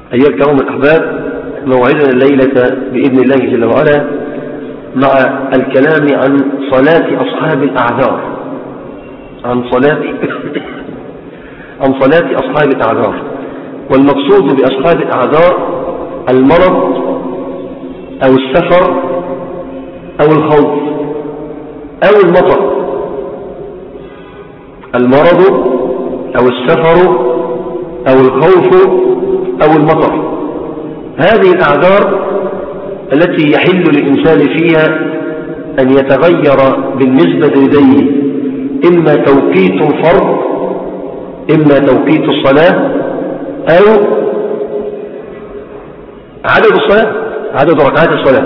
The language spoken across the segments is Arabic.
أيها الكرام الأحباب، موعدنا الليلة بإذن الله جل وعلا مع الكلام عن صلاة أصحاب الأعذار، عن صلاة أصحاب الأعذار. والمقصود بأصحاب الأعذار المرض أو السفر أو الخوف أو المطر. المرض أو السفر أو الخوف أو المطر، هذه الأعذار التي يحل للإنسان فيها أن يتغير بالنسبة لديه إما توقيت الفرض، إما توقيت الصلاة، أو عدد الصلاة، عدد ركعات الصلاة.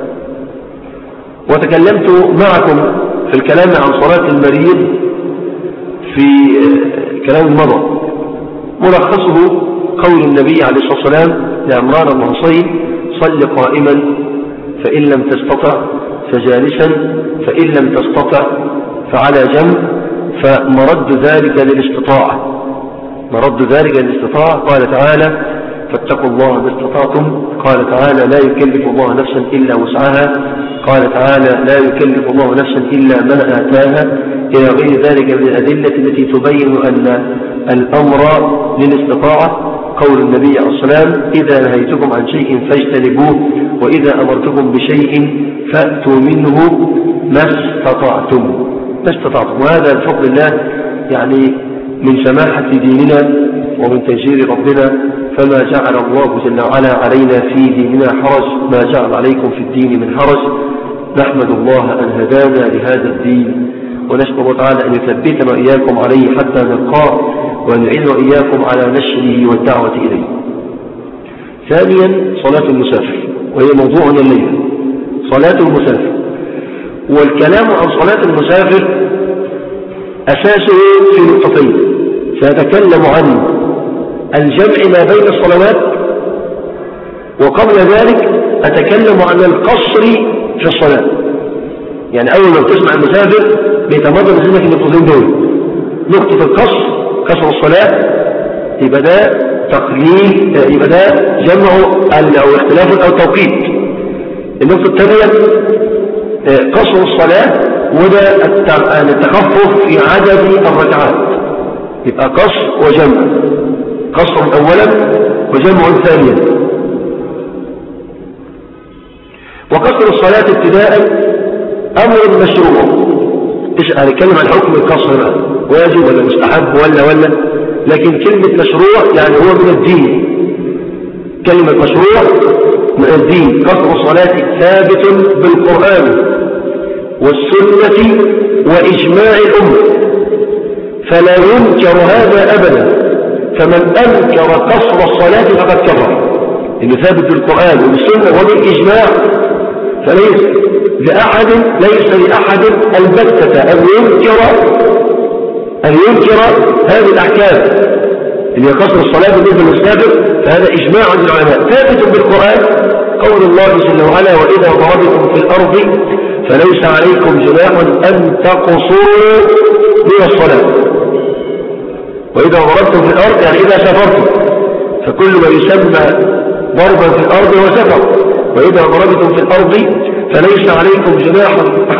وتكلمت معكم في الكلام عن صلاة المريض في كلام المضى، ملخصه قول النبي عليه الصلاة والسلام لعمران بن حصين: صل قائما فإن لم تستطع فجالسا فإن لم تستطع فعلى جنب. فمرد ذلك للاستطاعة، مرد ذلك للاستطاعة. قال تعالى: فاتقوا الله ما استطعتم. قال تعالى: لا يكلف الله نفسا إلا وسعها. قال تعالى: لا يكلف الله نفسا إلا ما آتاها، إلى غير ذلك من الأدلة التي تبين أن الأمر للاستطاعة. قول النبي عليه الصلاة والسلام: إذا نهيتكم عن شيء فاجتنبوه، وإذا أمرتكم بشيء فأتوا منه ما استطعتم. وهذا بفضل الله يعني من سماحة ديننا ومن تيسير ربنا، فما جعل الله جل وعلا علينا في ديننا حرج، ما جعل عليكم في الدين من حرج. نحمد الله أن هدانا لهذا الدين، ونسأل الله تعالى أن يثبتنا وإياكم عليه حتى نلقاه، وأن يعيننا وإياكم على نشره والدعوة إليه. ثانيا صلاة المسافر، وهي موضوعنا الليلة. صلاة المسافر، والكلام عن صلاة المسافر أساسه في نقطتين. سأتكلم عن الجمع ما بين الصلوات، وقبل ذلك أتكلم عن القصر في الصلاة. يعني أول ما تسمع المسافر بيتمضى بذهنك النقطتين دول: نقطة القصر، قصر الصلاة، يبقى ده تقليل، يبقى ده جمع أو اختلاف أو توقيت. النقطة الثانية قصر الصلاة، وده التخفف في عدد الركعات. يبقى قصر وجمع، قصر أولا وجمع ثانيا. وقصر الصلاة ابتداء أمر مشروع. هنتكلم عن حكم القصر بقى، واجب ولا مستحب ولا لكن كلمة مشروع يعني هو من الدين. كلمة مشروع من الدين. قصر الصلاة ثابت بالقرآن والسنة وإجماع الأمة، فلا ينكر هذا أبدا. فمن أنكر قصر الصلاة فقد كفر، إنه ثابت بالقرآن وبالسنة وبالإجماع. فليس لأحد البتة أن ينكر هذه الأحكام اللي هي قصر الصلاة بالنسبة للمسافر، فهذا إجماع العلماء ثابت بالقرآن. قول الله جل وعلا: وإذا ضربتم في الأرض فليس عليكم جناح أن تقصروا من الصلاة. وإذا ضربتم في الأرض يعني إذا سافرتم، فكل ما يسمى ضربا في الأرض هو سفر. وإذا ضربتم في الأرض فليس عليكم جناح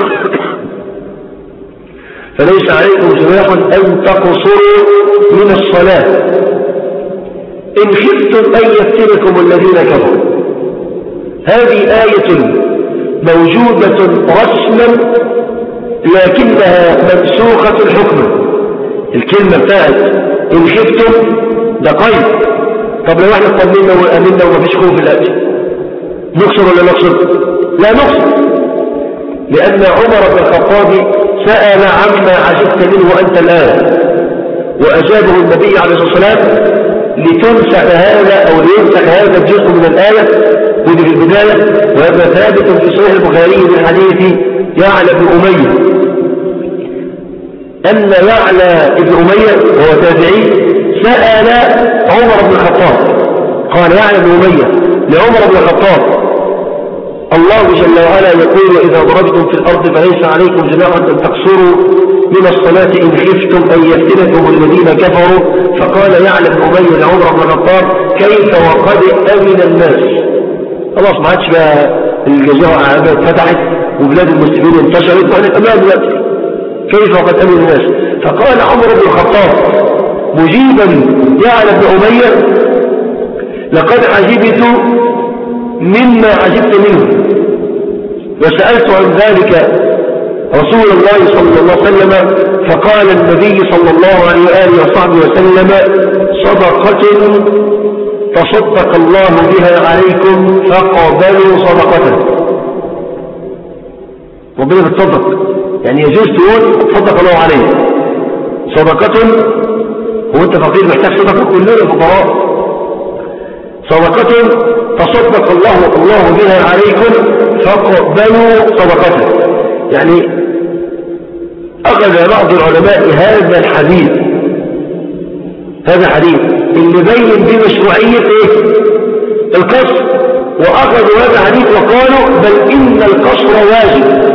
أن تقصروا من الصلاة إن خفتم أن يفتنكم الذين كفروا. هذه آية موجودة رسما لكنها منسوخة الحكم. الكلمة بتاعت إن خفتم ده قيد. طب لو احنا طمنا وأمنا ومفيش خوف في الأجل، نقصر ولا نقصر؟ لا نقصر، لأن عمر بن الخطاب سأل عما عجبت منه أنت الآن، وأجابه النبي عليه الصلاة والسلام لتنسخ هذا أو لينسخ هذا الجزء من الآية ودي في البداية. وهذا ثابت في صحيح البخاري من حديث يعلى بن أمية، أن يعلى بن أمية وهو تابعي سأل عمر بن الخطاب. قال يعلى بن أمية لعمر بن الخطاب: الله جل وعلا يقول وإذا ضربتم في الأرض فليس عليكم جناح أن تقصروا من الصلاة إن خفتم أن يفتنكم الذين كفروا. فقال يعلى بن أمية لعمر بن الخطاب كيف وقد أمن الناس؟ خلاص ما عادش بقى الجزيرة فتحت وبلاد المسلمين انتشرت وعلى الأمان دلوقتي، كيف وقد أمن الناس؟ فقال عمر بن الخطاب مجيبا يعلى بن أمية لقد عجبت مما عجبت منه، وسألت عن ذلك رسول الله صلى الله عليه وسلم فقال النبي صلى الله عليه وآله وصحبه وسلم صدقة تصدق الله بها عليكم فقبلوا صدقته. ربنا بتصدق، يعني يجوز تقول تصدق الله عليه صدقة، هو انت فقير محتاج صدقة؟ كلنا فقراء. صدقة تصدق الله بها عليكم فقبلوا صدقته. يعني أخذ بعض العلماء هذا الحديث اللي بين بمشروعية القصر، وأخذوا هذا الحديث وقالوا بل إن القصر واجب،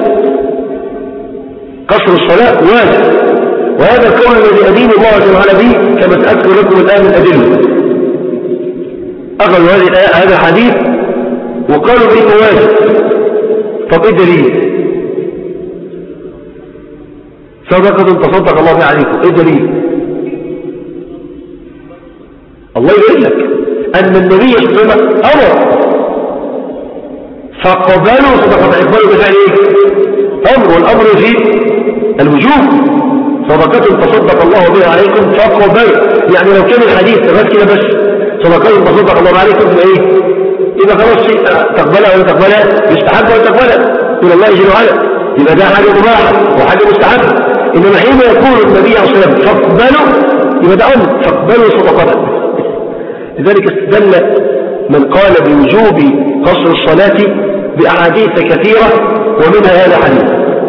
قصر الصلاة واجب، وهذا القول الذي أدين الله تعالى به كما سأذكر لكم الآن الأدلة. أخذوا هذا الحديث وقالوا بإنه واجب. طب إيه دليل؟ صدقة تصدق الله بها عليكم، إيه دليل؟ الله يقول لك أن النبي صلى الله عليه وسلم أمر فقبلوا صدقة. إقبالوا بفعل إيه؟ أمر، والأمر في الوجوب. صدقة تصدق الله بها عليكم فقبلوا، يعني لو كان الحديث بس كده بس صدقة تصدق الله عليكم يبقى إيه؟ إذا خلاص شيء تقبلها ولا تقبلها، يستحب ولا تقبلها إلى الله جل وعلا، يبقى ده حاجة مباحة وحاجة مستحبة. إنما حين يقول النبي عليه الصلاة والسلام فاقبلوا يبقى ده أمر، فاقبلوا صدقته. لذلك استدل من قال بوجوب قصر الصلاة بأحاديث كثيرة ومنها هذا الحديث.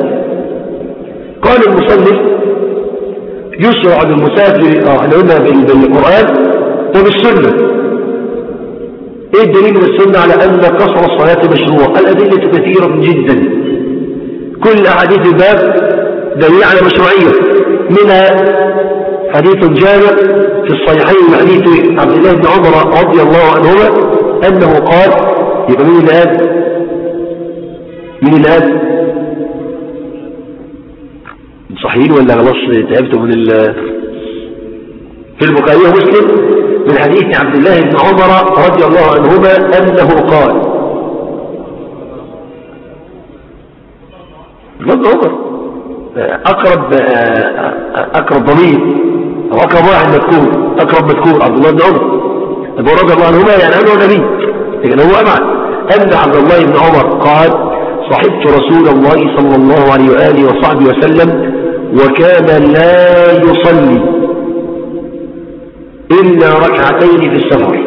قال المصنف يشرع للمسافر احنا قلنا بالقرآن وبالسنة. ايه الدليل من السنة على أن قصر الصلاة مشروع؟ الأدلة كثيرة جدا، كل أحاديث الباب دليل على مشروعية، منها حديث جامع في الصحيحين من حديث عبد الله بن عمر رضي الله عنهما أنه قال، يبقى مين الآن صحيحين ولا خلاص تعبتوا من في البخاري ومسلم من حديث عبد الله بن عمر رضي الله عنهما أنه قال، ابن عمر أقرب ضمير أو أقرب واحد مذكور، أقرب مذكور عبد الله بن عمر رضي الله عنهما، يعني أنه نبي لكن هو أبعد. أن عبد الله بن عمر قال صحبت رسول الله صلى الله عليه وآله وصحبه وسلم وكان لا يصلي إلا ركعتين في السفر.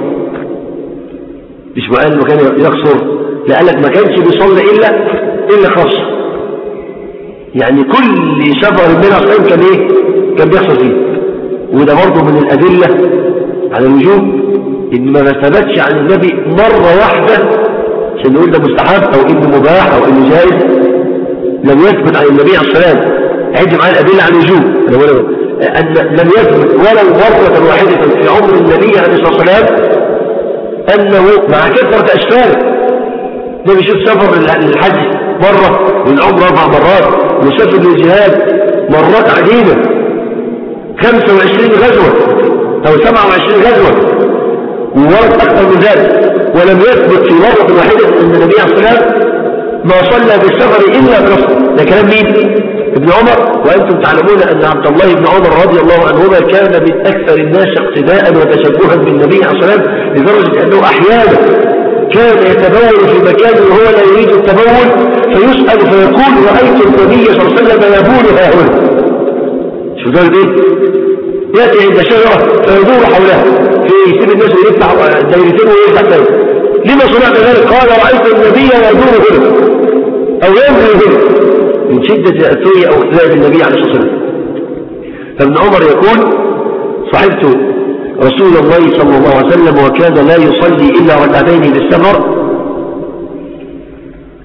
مش ما قال انه كان يقصر، لا قال لك ما كانش بيصلي إلا قصر، يعني كل سفر من أصلين كان إيه؟ كان بيحصل فيه. وده برضه من الأدلة على الوجوب إن ما ثبتش عن النبي مرة واحدة عشان نقول ده مستحب أو إنه مباح أو إنه جائز، لم يثبت عن النبي عليه الصلاة والسلام. عد معايا الأدلة على الوجوب أن لم يثبت ولو مرة واحدة في عمر النبي عليه الصلاة والسلام أنه مع كثرة أشفاره ده بيشوف سفر للحج مرة، للعمرة 4 مرات، وسفر للجهاد مرات عديدة 25 غزوة أو 27 غزوة وورد أكثر من ذلك، ولم يثبت في مرة واحدة أن النبي عليه الصلاة والسلام ما صلى بالسفر إلا قصر. ده كلام مين؟ ابن عمر. وأنتم تعلمون أن عبد الله بن عمر رضي الله عنهما كان من أكثر الناس اقتداء وتشبها بالنبي عليه الصلاة والسلام، لدرجة أنه أحيانا كان يتبول في مكان وهو لا يريد التبول فيسأل فيقول رأيت النبي صلى الله عليه وسلم يبول ها هنا. شو قال ايه؟ يأتي عند شجرة فيدور حولها يسيب الناس ويفتح دايرتين ويفتح دايرة. لما صنعت ذلك؟ قال رأيت النبي يدور هنا أو ينزل هنا من شدة تأثير أو اختلاف النبي عليه الصلاة والسلام. فابن عمر يقول صحبت رسول الله صلى الله عليه وسلم وكان لا يصلي إلا ركعتين بالسفر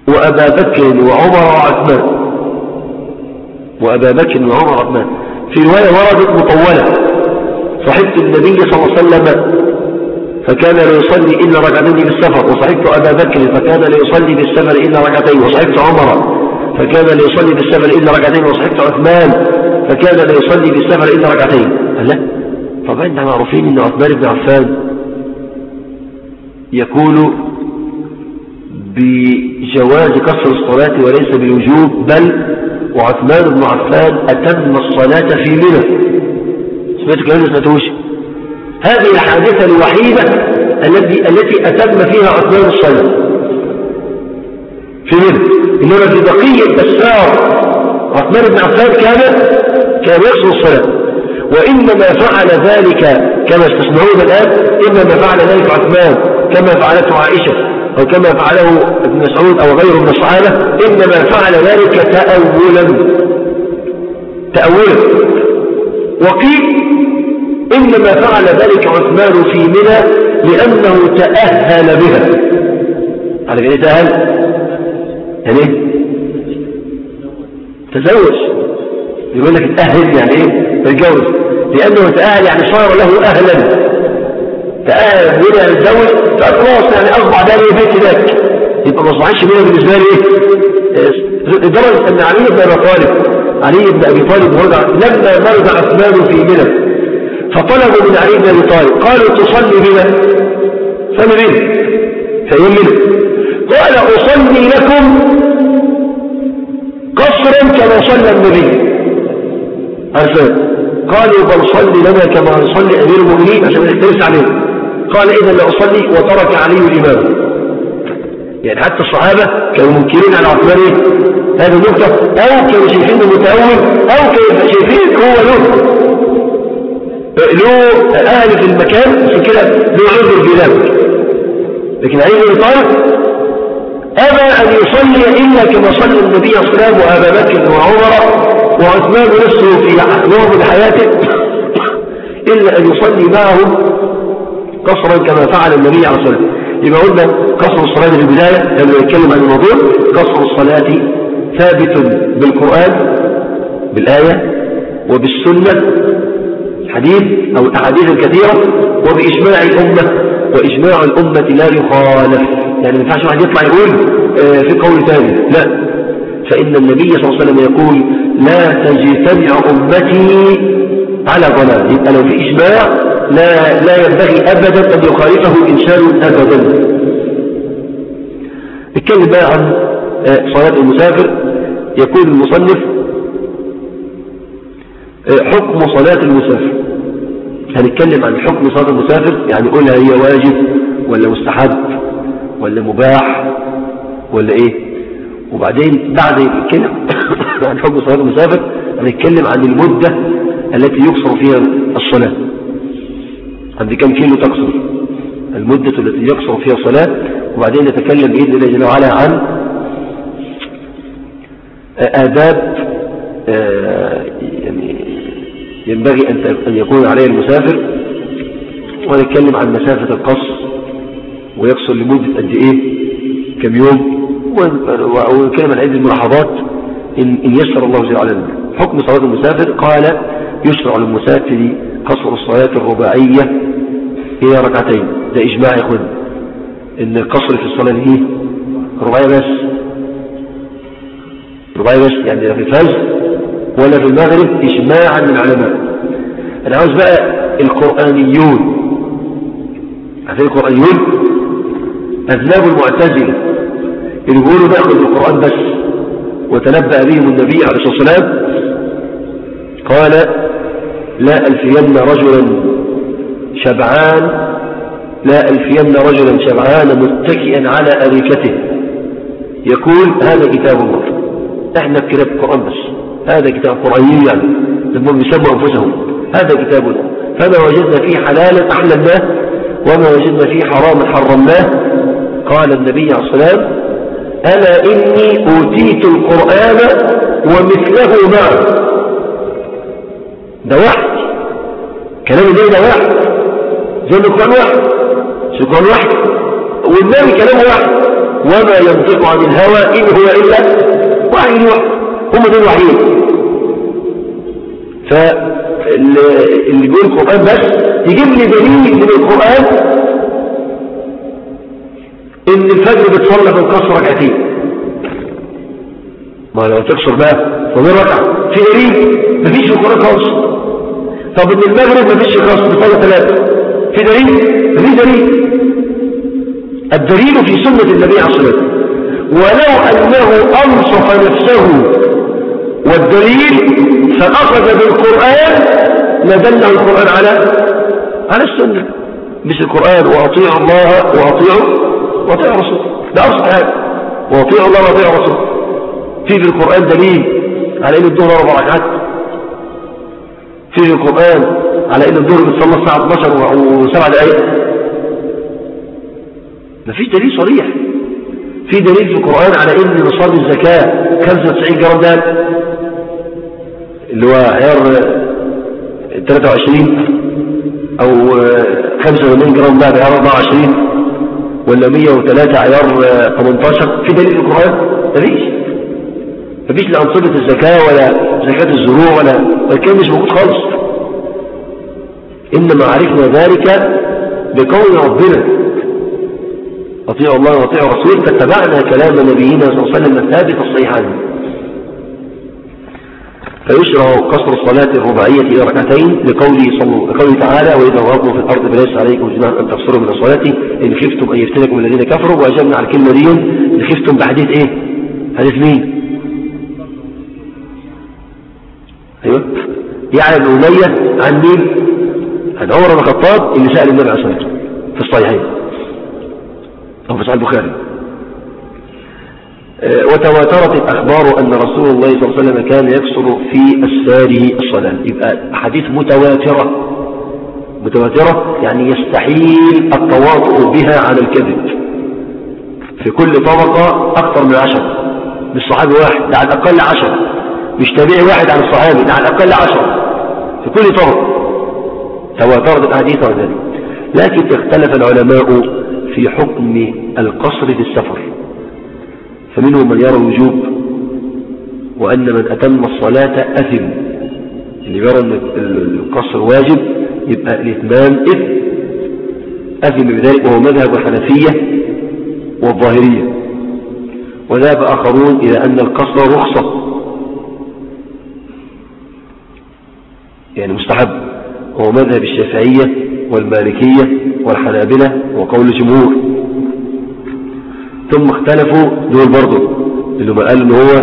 وأبا بكر وعمر وعثمان، وأبا بكر وعمر وعثمان. في رواية وردت مطولة: صحبت النبي صلى الله عليه وسلم فكان لا يصلي إلا ركعتين بالسفر، وصحبت أبا بكر فكان لا يصلي بالسفر إلا ركعتين، وصحبت عمر فكان لا يصلي بالسفر إلا ركعتين، وصحبت عثمان فكان لا يصلي بالسفر إلا ركعتين. لا، طبعا احنا معروفين ان عثمان بن عفان يقول بجواز قصر الصلاة وليس بالوجوب، بل وعثمان بن عفان أتم الصلاة في منى. سمعت كلام سمعتوش؟ هذه الحادثة الوحيدة التي أتم فيها عثمان الصلاة في منى، إنما في بقية أسفار عثمان بن عفان كان يقصر الصلاة. وإنما فعل ذلك كما استسمعون الآن، إنما فعل ذلك عثمان كما فعلته عائشة أو كما فعله ابن مسعود أو غيره من الصحابة، إنما فعل ذلك تأولا. وقيل إنما فعل ذلك عثمان في منى لأنه تأهل بها. على كده تأهل يعني تزوج، يقول لك تأهل يعني ايه؟ تتجوز. لأنه تأهل يعني صار له أهلا، تأهل بنا يتزوج فأخلاص يعني أصبح ده ليه بيت هناك، يبقى ما صبحش بنا بالنسبة لي ايه؟ لدرجة أن علي بن أبي طالب لما مرض عثمان في منى فطلبوا من علي بن أبي طالب، قالوا تصلي بنا، صلي بنا، فيقول منه قال أصلي لكم قصرا كما صلى النبي عرفان. قالوا بل صلي لنا كما يصلي أمير المؤمنين عشان يختلف عليه. قال إذا لا أصلي، وترك علي الإمام. يعني حتى الصحابة كانوا منكرين على عثمان هذه النقطة، أو كانوا شايفينه متأول، أو كانوا شايفين هو له أهل في المكان عشان كده له عذر في ذلك. لكن علي بن طالب أبى أن يصلي إلا كما صلى النبي صلى الله عليه وسلم وأبا بكر وعمر وعثمان نفسه في نوم حياته، إلا أن يصلي معهم قصرا كما فعل النبي عليه الصلاة والسلام. يبقى قلنا قصر الصلاة في البداية لما نتكلم عن الموضوع، قصر الصلاة ثابت بالقرآن بالآية وبالسنة الحديث أو الأحاديث الكثيرة وبإجماع الأمة، وإجماع الأمة لا يخالف. يعني ما ينفعش واحد يطلع يقول في قول ثاني، لا، فإن النبي صلى الله عليه وسلم يقول لا تجتمع أمتي على ضلال. يبقى لو في إجماع لا ينبغي أبدا أن يخالفه إنسان أبدا. نتكلم بقى عن صلاة المسافر. يقول المصنف حكم صلاة المسافر. هنتكلم عن حكم صلاة المسافر، يعني قولها هي واجب ولا مستحب ولا مباح ولا ايه. وبعدين بعد نتكلم عن حكم صلاة المسافر هنتكلم عن المدة التي يقصر فيها الصلاة. عند كم كيلو تقصر المدة التي يقصر فيها الصلاة. وبعدين نتكلم بإذن الله جل وعلا عن آداب يعني ينبغي أن يكون عليه المسافر. ونتكلم عن مسافة القصر ويقصر لمدة قد إيه، كم يوم، ونتكلم عن عدة الملاحظات إن يسر الله جل وعلا. حكم صلاة المسافر. قال يشرع للمسافر قصر الصلاة الرباعية إلى ركعتين. ده إجماع يا أخوان إن القصر في الصلاة دي رباعية بس، رباعية بس، يعني لا في الفجر ولا في المغرب، إجماعا من العلماء. أنا عاوز بقى القرآنيون، عارفين القرآنيون أذناب المعتزلة اللي بيقولوا نأخذ القرآن بس، وتنبأ بهم النبي عليه الصلاة والسلام قال لا ألفين رجلا شبعان، لا ألفين رجلا شبعان متكئا على أريكته يقول هذا كتاب الله. احنا كتاب القرآن بس، هذا كتاب قرآني، يعني لما يسموا أنفسهم هذا كتاب الله، فما وجدنا فيه حلالا أحللناه وما وجدنا فيه حراما حرمناه. قال النبي عليه الصلاة والسلام ألا إني أوتيت القرآن ومثله معه. ده واحد كلام الليل، ده واحد زي القرآن واحد، القرآن واحد والنبي كلامه واحد. وما ينطق عن الهوى إن هو إلا وحي يوحى. هم دول وحيين. فاللي بيقول القرآن بس يجيب لي دليل من القرآن إن الفجر بتصلى في القصر ركعتين. ما لو تقصر بقى فمن ركعة في دليل؟ مفيش في القرآن خالص. طب ان المغرب مفيش قصر بتصلى 3 في دليل؟ مفيش دليل. الدليل في سنة النبي عليه الصلاة والسلام. ولو أنه أنصف نفسه والدليل فأخذ بالقرآن لدله القرآن على السنة، مش القرآن وأطيعوا الله وأطيعوا رسوله. ده أصل حاجة، وأطيعوا الله وأطيعوا رسوله. في القرآن دليل على إن الظهر 4 ركعات، في القرآن على إن الظهر بتصلى الساعة 12 و7 دقائق. مفيش دليل صريح. في دليل في القرآن على إن نصاب الزكاة 95 جرام دهب اللي هو عيار 23 أو 85 جرام دهب عيار 24 ولا 103 عيار 18. في دليل في القرآن؟ مفيش لأنصبة الزكاة ولا زكاة الزروع ولا الكلام مش موجود خالص. إنما عرفنا ذلك بقول ربنا أطيعوا الله وأطيعوا رسوله، فاتبعنا كلام نبينا صلى الله عليه وسلم الثابت الصحيحان. فيشرع قصر الصلاة الرباعية إلى ركعتين لقوله تعالى وإذا ضربتم في الأرض فليس عليكم جناح أن تقصروا من الصلاة إن خفتم أن يفتنكم الذين كفروا. وأجبنا على الكلمة دي إن خفتم بحديث إيه؟ حديث مين؟ أيوة يعني بن أمية عن مين؟ عن عمر بن الخطاب اللي سأل النبي عليه الصلاة والسلام في الصحيحين أو في صحيح البخاري. وتواترت الأخبار أن رسول الله صلى الله عليه وسلم كان يكسر في أسفاره الصلاة. يبقى حديث متواترة يعني يستحيل التواطؤ بها على الكذب. في كل طبقة أكثر من 10، مش صحابي واحد، ده على الأقل 10، مش تابعي واحد عن الصحابي، ده على الأقل 10 في كل طبقة. تواترت الأحاديث عن ذلك. لكن اختلف العلماء في حكم القصر في السفر، فمنهم من يرى الوجوب وأن من أتم الصلاة أثم. اللي يرى أن القصر واجب يبقى الإتمام أثم بذلك، وهو مذهب الحنفية والظاهرية. وذهب آخرون إلى أن القصر رخصة يعني مستحب، وهو مذهب الشافعية والمالكية والحنابلة وقول الجمهور. ثم اختلفوا دول برضو اللي قالوا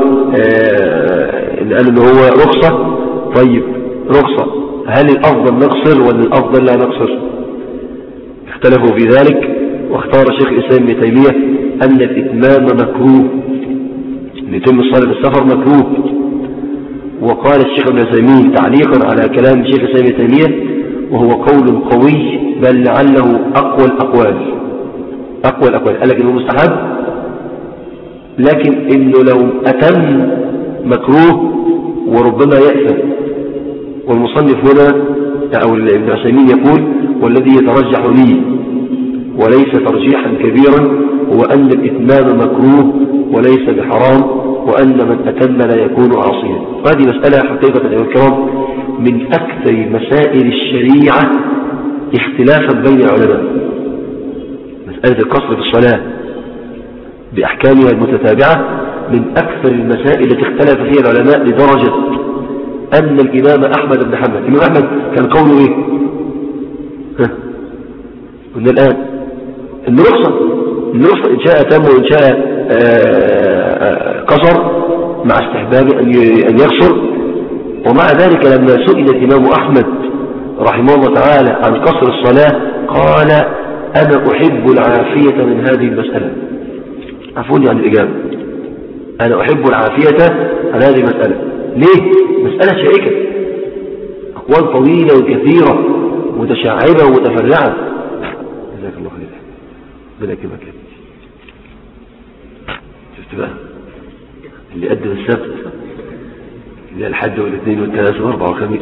ان هو رخصة. طيب رخصة، هل الافضل نقصر ولا الافضل لا نقصر؟ اختلفوا في ذلك. واختار الشيخ الاسلام ابن تيمية ان الاتمام مكروه، ان يتم الصلاة في السفر مكروه. وقال الشيخ ابن تيمية تعليقا على كلام الشيخ الاسلام ابن تيمية وهو قول قوي بل لعله اقوى الاقوال، قال لك انه مستحب، لكن انه لو اتم مكروه وربما يأثم. والمصنف هنا او ابن عثيمين يقول والذي يترجح لي وليس ترجيحا كبيرا هو ان الاتمام مكروه وليس بحرام، وان من اتم لا يكون عاصيا. وهذه مسألة حقيقة يا الكرام من اكثر مسائل الشريعة اختلافا بين العلماء. مسألة القصر في الصلاة بأحكامها المتتابعة من أكثر المسائل التي اختلف فيها العلماء، لدرجة أن الإمام أحمد بن حنبل، الإمام أحمد كان قوله إيه؟ قلنا الآن إن رخصة إن شاء تم وإن شاء قصر، مع استحباب أن يقصر. ومع ذلك لما سئل الإمام أحمد رحمه الله تعالى عن قصر الصلاة قال أنا أحب العافية من هذه المسألة. عفوني عن الإجابة، أنا أحب العافية عن هذه المسألة. ليه؟ مسألة شائكة، أقوال طويلة وكثيرة متشعبة ومتفرعة. جزاك الله خير. بلاك مكان. شفت بقى اللي قدم السبت اللي الحد والاثنين والثلاث والاربع والخميس،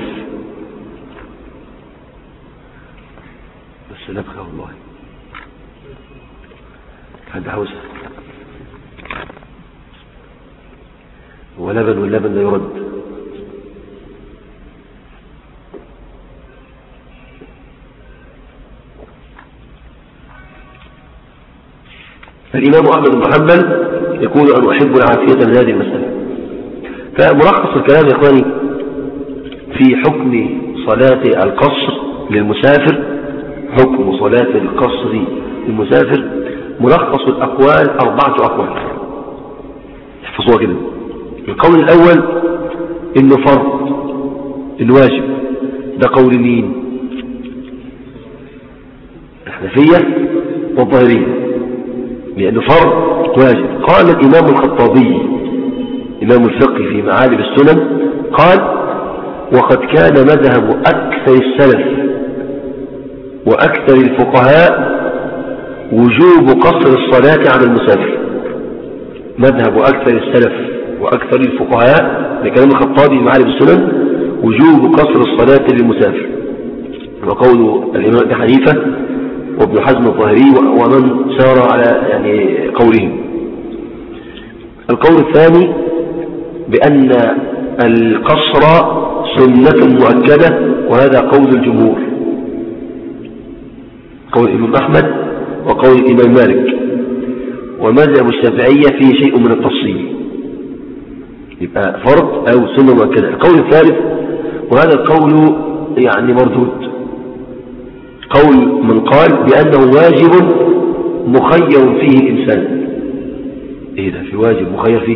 بس نبخى والله حد حوسه ولبن واللبن لا يرد. الإمام أحمد بن حنبل يقول أن أحب العافية من هذه المسألة. فملخص الكلام يا إخواني في حكم صلاة القصر للمسافر، حكم صلاة القصر للمسافر، ملخص الأقوال 4 أقوال احفظوها كده. القول الأول إنه فرض، الواجب، ده قول مين؟ الحنفية والظاهرية، لأنه فرض واجب. قال الإمام الخطابي إمام الفقه في معالم السنن قال: وقد كان مذهب أكثر السلف وأكثر الفقهاء وجوب قصر الصلاة على المسافر. مذهب أكثر السلف وأكثر الفقهاء لكلام الخطابي في معالم السنن وجوب قصر الصلاة للمسافر، وقول الإمام أبي حنيفة وابن حزم الظاهري ومن سار على يعني قولهم. القول الثاني بأن القصر سنة مؤكدة، وهذا قول الجمهور، قول الإمام أحمد وقول الإمام مالك، ومذهب الشافعية فيه شيء من التفصيل، يبقى فرض أو سنة مؤكدة. القول الثالث وهذا القول يعني مردود، قول من قال بأنه واجب مخير فيه الإنسان. إيه ده؟ في واجب مخير فيه؟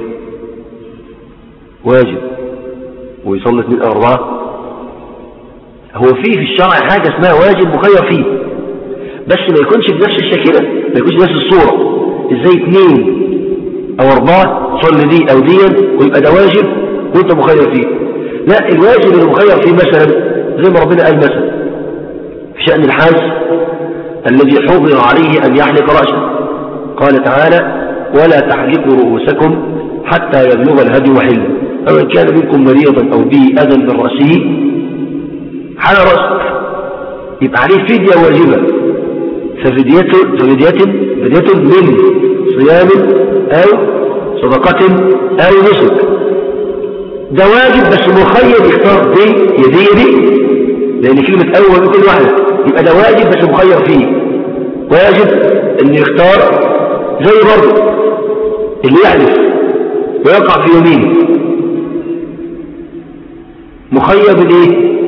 واجب ويصلي 2 أو 4؟ هو فيه في الشرع حاجة اسمها واجب مخير فيه، بس ما يكونش بنفس الشكل، ما يكونش بنفس الصورة. ازاي 2 أو 4 صلي دي أو دي ويبقى ده واجب وانت مخير فيه؟ لا، الواجب اللي مخير فيه مثلا زي ما ربنا قال مثلا في شأن الحاج الذي حضر عليه أن يحلق رأسه، قال تعالى: ولا تحلقوا رؤوسكم حتى يبلغ الهدي محله، فمن كان منكم مريضا أو به أذى من رأسه حلق رأسه، يبقى عليه فدية واجبة. ففدية من صيام أو صدقة أو نسك، ده واجب بس مخير يختار دي لأن كلمة أول من كل واحدة، يبقى ده واجب بس مخير فيه. واجب أن يختار، زي برضه اللي يحلف ويقع في يمين مخير بالإيه؟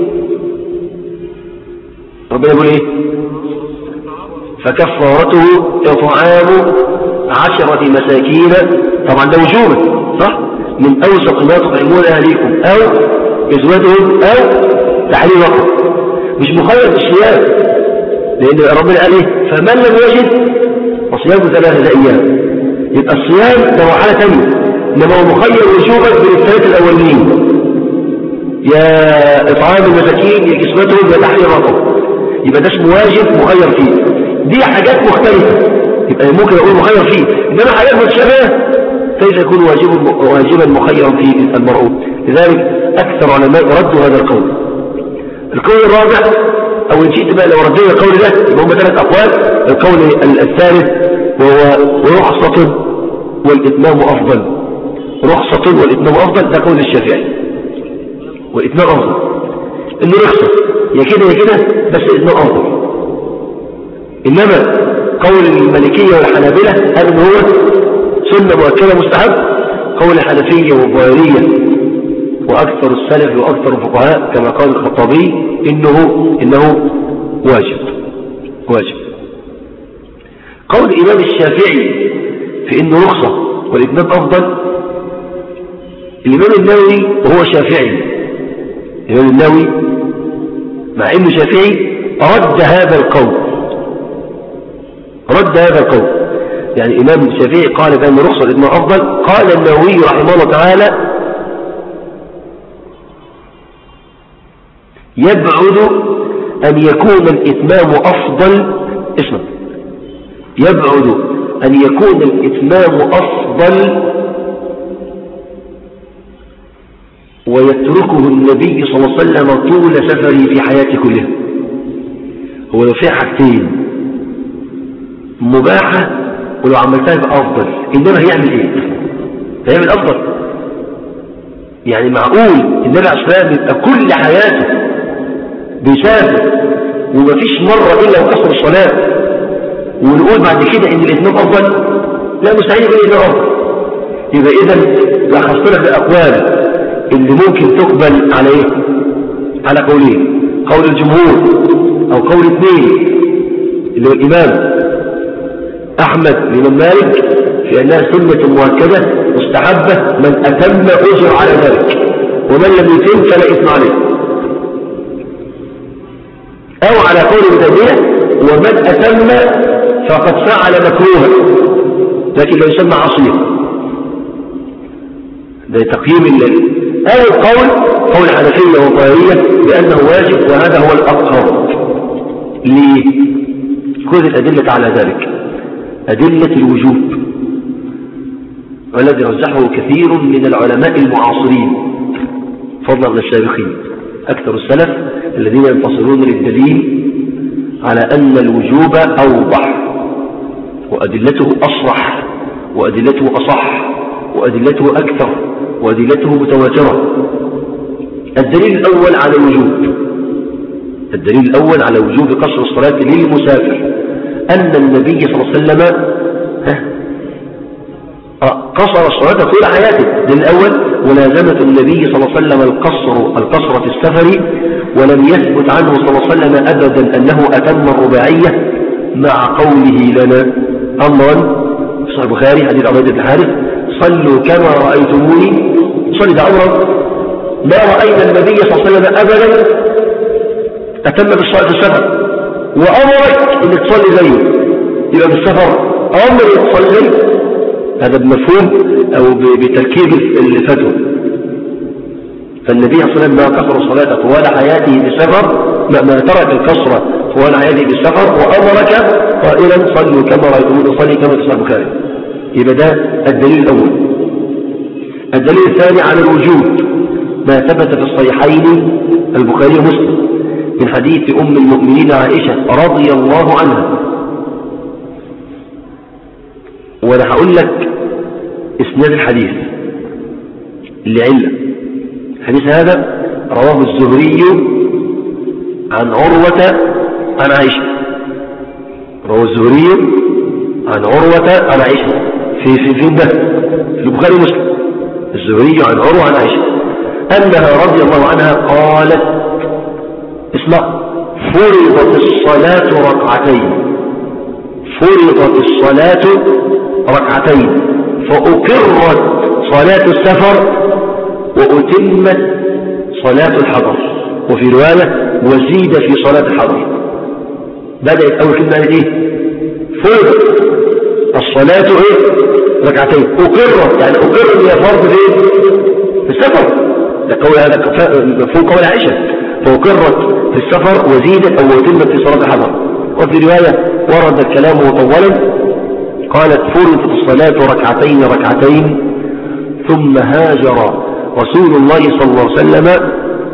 ربنا يقول إيه؟ فكفارته إطعام 10 مساكين، طبعا ده وجوبا صح؟ من أوسط ما تطعمون أهليكم أو كسوتهم أو تحرير رقبة، مش مخير بالصيام، لأن ربنا قال إيه؟ فمن لم يجد فصيام 3 أيام. يبقى الصيام ده حالة ثانية، إنما هو مخير وجوبا بين ال3 الأولين، يا إطعام المساكين يا كسوتهم يا تحرير رقبة، يبقى ده اسمه واجب مخير فيه. دي حاجات مختلفة، يبقى ممكن أقول مخير فيه، إنما حاجات متشابهة كيف يكون واجبا مخيرا فيه المرء؟ لذلك أكثر علماء ردوا هذا القول. القول الرابع، أو إن شئت بقى لو ردينا القول ده يبقى هم 3 أقوال. القول الثالث وهو رخصة والإتمام أفضل. رخصة والإتمام أفضل، ده قول الشافعي، والإتمام أفضل، إنه رخصة يا كده يا كده بس الإتمام أفضل. إنما قول المالكية والحنابلة قال إنه هو سنة مؤكدة مستحب. قول الحنفية والظاهرية وأكثر السلف وأكثر الفقهاء كما قال الخطابي إنه واجب. قول الإمام الشافعي في إنه رخصة والإتمام أفضل، الإمام النووي وهو شافعي، الإمام النووي مع إنه شافعي رد هذا القول، يعني الإمام الشافعي قال بأن رخصة الإتمام أفضل. قال النووي رحمه الله تعالى: يبعد أن يكون الإتمام أفضل، اسمع، يبعد أن يكون الإتمام أفضل ويتركه النبي صلى الله عليه وسلم طول سفره في حياته كلها. هو لو فيها حاجتين مباحة ولو عملتها يبقى أفضل، إنما هيعمل إيه؟ هيعمل أفضل، يعني معقول النبي عليه الصلاة والسلام يبقى كل حياته بيسافر ومفيش مرة إلا وكسر الصلاة ونقول بعد كده إن الإتمام أفضل؟ لا، مستحيل يبقى الإتمام أفضل. يبقى إذن لأخذت لك الأقوال اللي ممكن تقبل على إيه؟ على قولين، قول الجمهور أو قول اثنين اللي هو الإمام أحمد بن مالك في أنها سنة مؤكدة مستحبة، من أتم أجر على ذلك، ومن لم يتم فلا إثم عليه. أو على قول ابن تيمية ومن أتم فقد فعل مكروها لكن لا يسمى عصيا. ده تقييم الليل. أو قول حنفية وطهرية بأنه واجب، وهذا هو الأقرب. ليه؟ خذ الأدلة على ذلك، أدلة الوجوب، والذي رجحه كثير من العلماء المعاصرين فضلا عن السابقين. أكثر السلف الذين ينتصرون للدليل على أن الوجوب أوضح وأدلته أصرح وأدلته أصح وأدلته أكثر وأدلته متواترة. الدليل الأول على الوجوب، الدليل الأول على وجوب قصر الصلاة للمسافر أن النبي صلى الله عليه وسلم قصر الصلاة طول حياته. الدليل الأول ملازمة النبي صلى الله عليه وسلم القصر في السفر، ولم يثبت عنه صلى الله عليه وسلم أبدا أنه أتم الرباعية، مع قوله لنا أمرا في صحيح البخاري حديث عبيد بن الحارث صلوا كما رأيتموني صلي. ده أمرا، ما رأينا النبي صلى الله عليه وسلم أبدا أتم بالصلاة في السفر، وأمرك أن تصلي زيه. يبقى بالسفر أمر تصلي زيه، هذا بمفهوم أو بتركيب الفتوى. فالنبي صلى الله عليه وسلم ما قصر الصلاة طوال حياته بالسفر، ما ترك القصر طوال حياته بالسفر، وأمرك قائلا صلوا كما رأيتموني صلي كما في صحيح البخاري. يبقى ده الدليل الأول. الدليل الثاني على الوجوب ما ثبت في الصحيحين البخاري ومسلم من حديث أم المؤمنين عائشة رضي الله عنها. وأنا هقول لك إسناد الحديث لعلة. الحديث هذا رواه الزهري عن عروة عن عائشة، رواه الزهري عن عروة عن عائشة في البخاري ومسلم. الزهري عن عروة عن عائشة أنها رضي الله عنها قالت اسمع: فرضت الصلاة ركعتين، فرضت الصلاة ركعتين فأقرت صلاة السفر وأتمت صلاة الحضر، وفي رواية وزيد في صلاة الحضر. بدأت أول كلمة إيه؟ فرضت الصلاة إيه؟ ركعتين. أقرت يعني أقر هي فرض إيه؟ في السفر. ده قول هذا مفهوم قول عائشة، فأقرت في السفر وزيدت أو أتمت في صلاة الحضر. وفي رواية ورد الكلام مطولا قالت: فرضت الصلاة ركعتين ركعتين ثم هاجر رسول الله صلى الله عليه وسلم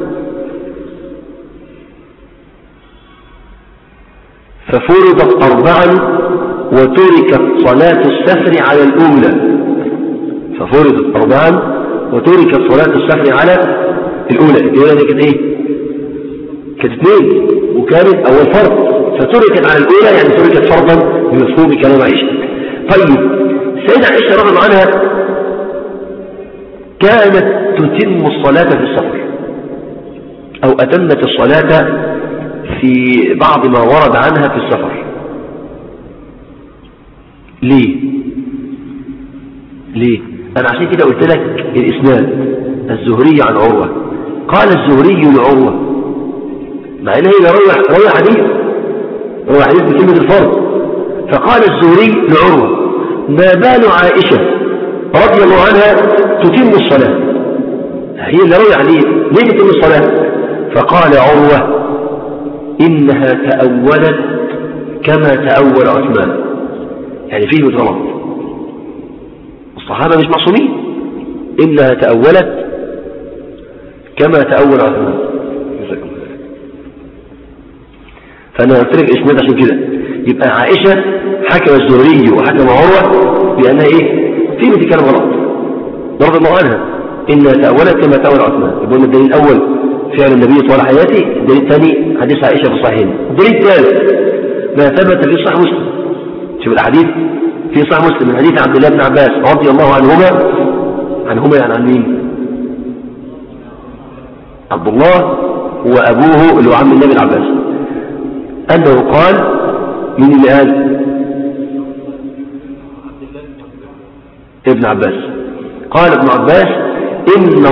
ففرضت 4 وتركت صلاة السفر على الأولى. ففرضت 4 وتركت صلاة السفر على الأولى. الأولى دي كانت إيه؟ كانت 2 وكانت أول فرض، فتركت على الأولى يعني تركت فرضا بمفهوم كلام عائشة. طيب، سيدة عائشة رضي الله عنها كانت تتم الصلاة في السفر، أو أتمت الصلاة في بعض ما ورد عنها في السفر. ليه؟ أنا عشان كده قلت لك الإسناد الزهري عن عروة. قال الزهري لعروة، مع إنه روى حديث بكلمة الفرض، فقال الزهري لعروة: ما بال عائشة رضي الله عنها تتم الصلاة؟ هي اللي روي عليه، ليه تتم الصلاة؟ فقال عروة: إنها تأولت كما تأول عثمان. يعني فيه غلط، الصحابة مش معصومين. إنها تأولت كما تأول عثمان. فأنا قلت لك الإسناد عشان كده. يبقى عائشة حكم الزهري وحكم عروة بأنها إيه؟ فيه كلام غلط رضي الله عنها. إنها تأولت كما تأول عثمان. يقول الدليل الأول فعل النبي طوال حياته، الدليل الثاني حديث عائشة في الصحيحين. الدليل الثالث ما ثبت في صحيح مسلم. شوف الحديث في صحيح مسلم من حديث عبد الله بن عباس رضي الله عنهما يعني عن مين؟ عبد الله وأبوه اللي هو عم النبي العباس، أنه قال، من اللي قال؟ ابن عباس. قال ابن عباس إن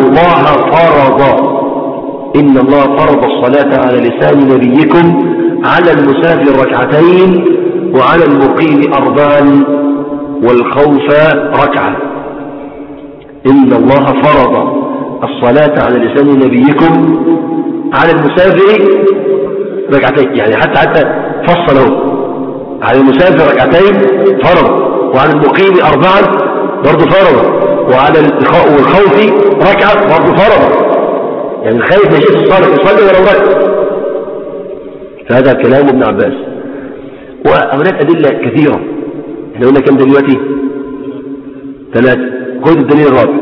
الله فرض الصلاة على لسان نبيكم على المسافر ركعتين وعلى المقيم 4 والخوف ركعة. إن الله فرض الصلاة على لسان نبيكم على المسافر ركعتين، يعني حتى فصله على المسافر ركعتين فرض، وعلى المقيم 4 برضه فرض، وعلى الخوف ركعة برضه فرض. يعني الخايف ما يشيء الصالح يصلي ولو ركع. فهذا كلام ابن عباس. وهناك أدلة كثيرة. احنا قلنا كم دلوقتي؟ 3. خذ الدليل الرابع.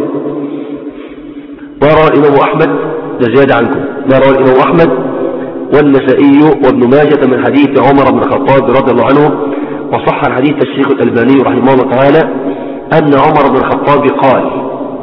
وروى الإمام أحمد، ده زيادة عنكم، روى الإمام أحمد والنسائي وابن ماجة من حديث عمر بن الخطاب رضي الله عنه، وصح الحديث الشيخ الألباني رحمه الله تعالى أن عمر بن الخطاب قال: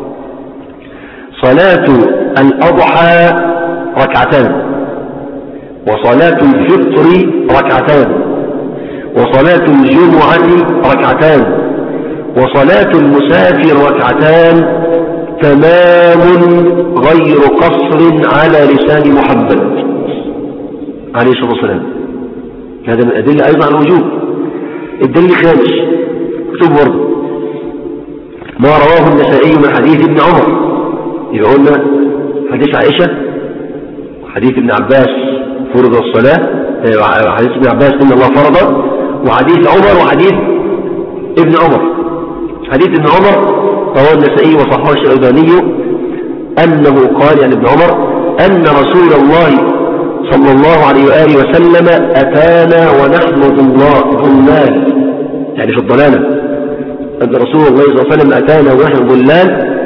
صلاة الأضحى ركعتان، وصلاة الفطر ركعتان، وصلاة الجمعة ركعتان، وصلاة المسافر ركعتان، تمام غير قصر على لسان محمد عليه الصلاة والسلام. هذا من أدلة أيضا على الوجوب. الدليل الخامس اكتب برضه ما رواه النسائي من حديث ابن عمر. يبقى قلنا حديث عائشة، حديث ابن عباس فرض الصلاة، حديث ابن عباس إن الله فرض، وحديث عمر وحديث ابن عمر. حديث ابن عمر رواه النسائي وصححه الألباني أنه قال، يعني ابن عمر، أن رسول الله صلى الله عليه وآله وسلم أتانا ونحن ضلال، يعني في الضلالة. أن رسول الله صلى الله عليه وسلم أتانا ونحن ضلال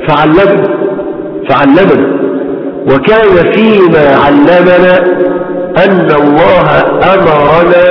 فعلمنا، وكان فيما علمنا أن الله أمرنا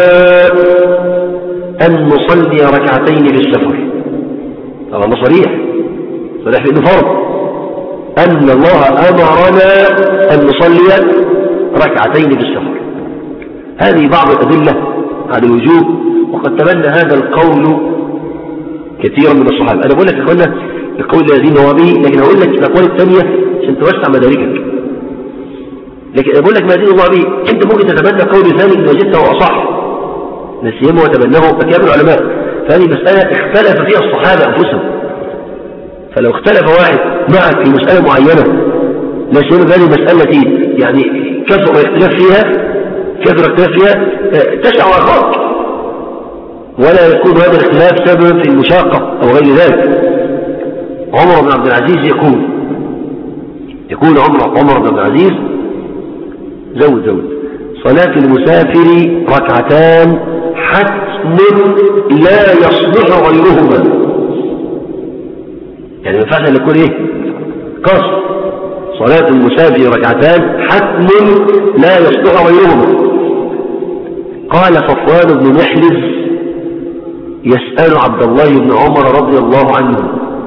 أن نصلي ركعتين في السفر. طبعا ده صريح في إنه فرض، أن الله أمرنا أن نصلي ركعتين في السفر. هذه بعض الأدلة على الوجوب، وقد تبنى هذا القول كثيرا من الصحابة. أنا بقول لك يا أخوانا القول الذين هو به، لكن أقول لك الأقوال الثانية عشان توسع مداركك. لكن أنا بقول لك ما دين الله به، أنت ممكن تتبنى قول ثاني إن وجدته أصح، نسيمه وتبناه أكابر العلماء. فهذه مسألة اختلف فيها الصحابة أنفسهم. فلو اختلف واحد معك في مسألة معينة، لا سيما هذه المسألة التي يعني كثر الاختلاف فيها تسع أخاك، ولا يكون هذا الاختلاف سبب في المشاقة أو غير ذلك. عمر بن عبد العزيز يقول عمر بن عبد العزيز زود صلاة المسافر ركعتان حتم لا يصلح غيرهما. يعني ما ينفعش ان يكون ايه؟ قصر. صلاة المسافر ركعتان حتم لا يصلح غيرهما. قال صفوان بن محلز يسأل عبد الله بن عمر رضي الله عنه،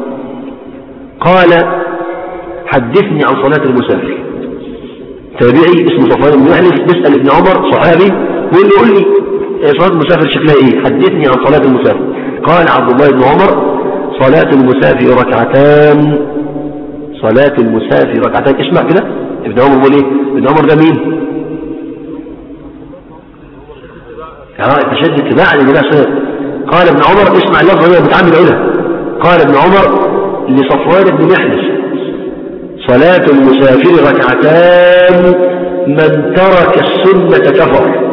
قال: حدثني عن صلاة المسافر. تابعي اسمه صفوان بن محلز بيسأل ابن عمر صحابي، ويقول له: قل لي صلاة المسافر شكلها ايه؟ حدثني عن صلاة المسافر. قال عبد الله بن عمر: صلاة المسافر ركعتان. صلاة المسافر ركعتان. اسمع كده ابن عمر بيقول ايه؟ ابن عمر ده مين؟ تشدد اتباع للنبي صلى الله عليه وسلم. قال ابن عمر، اسمع اللفظ اللي متعمد اقولها. قال ابن عمر لصفوان بن محلز: صلاة المسافر ركعتان، من ترك السنة كفر.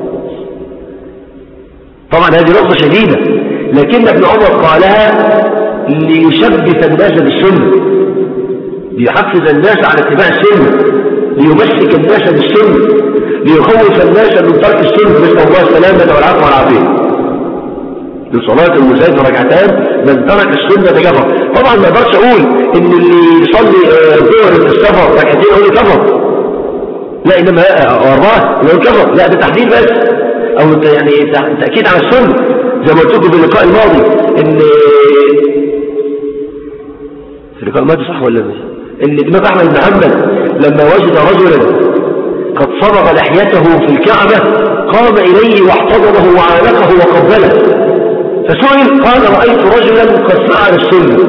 طبعا هذه لفظة شديدة، لكن ابن عمر قالها ليشبث الناس بالسنة، ليحفز الناس على اتباع السنة، ليمسك الناس بالسنة، ليخوف الناس من ترك السنة، نسأل الله السلامة والعفو والعافية. لصلاة المسافر ركعتان من ترك السنة كفر. طبعا ما اقدرش اقول ان اللي يصلي الظهر في السفر ركعتين اقول كفر، لا انما اربعه يقول كفر، لا ده تحديد بس، او يعني تاكيد على السنه. زي ما قلت لكم في اللقاء الماضي ان في اللقاء الماضي صح ولا مش ان الامام احمد بن حنبل لما وجد رجلا قد صبغ لحيته في الكعبه قام اليه واحتضنه وعانقه وقبله، فسئل قال رأيت رجلا قد فعل السنة.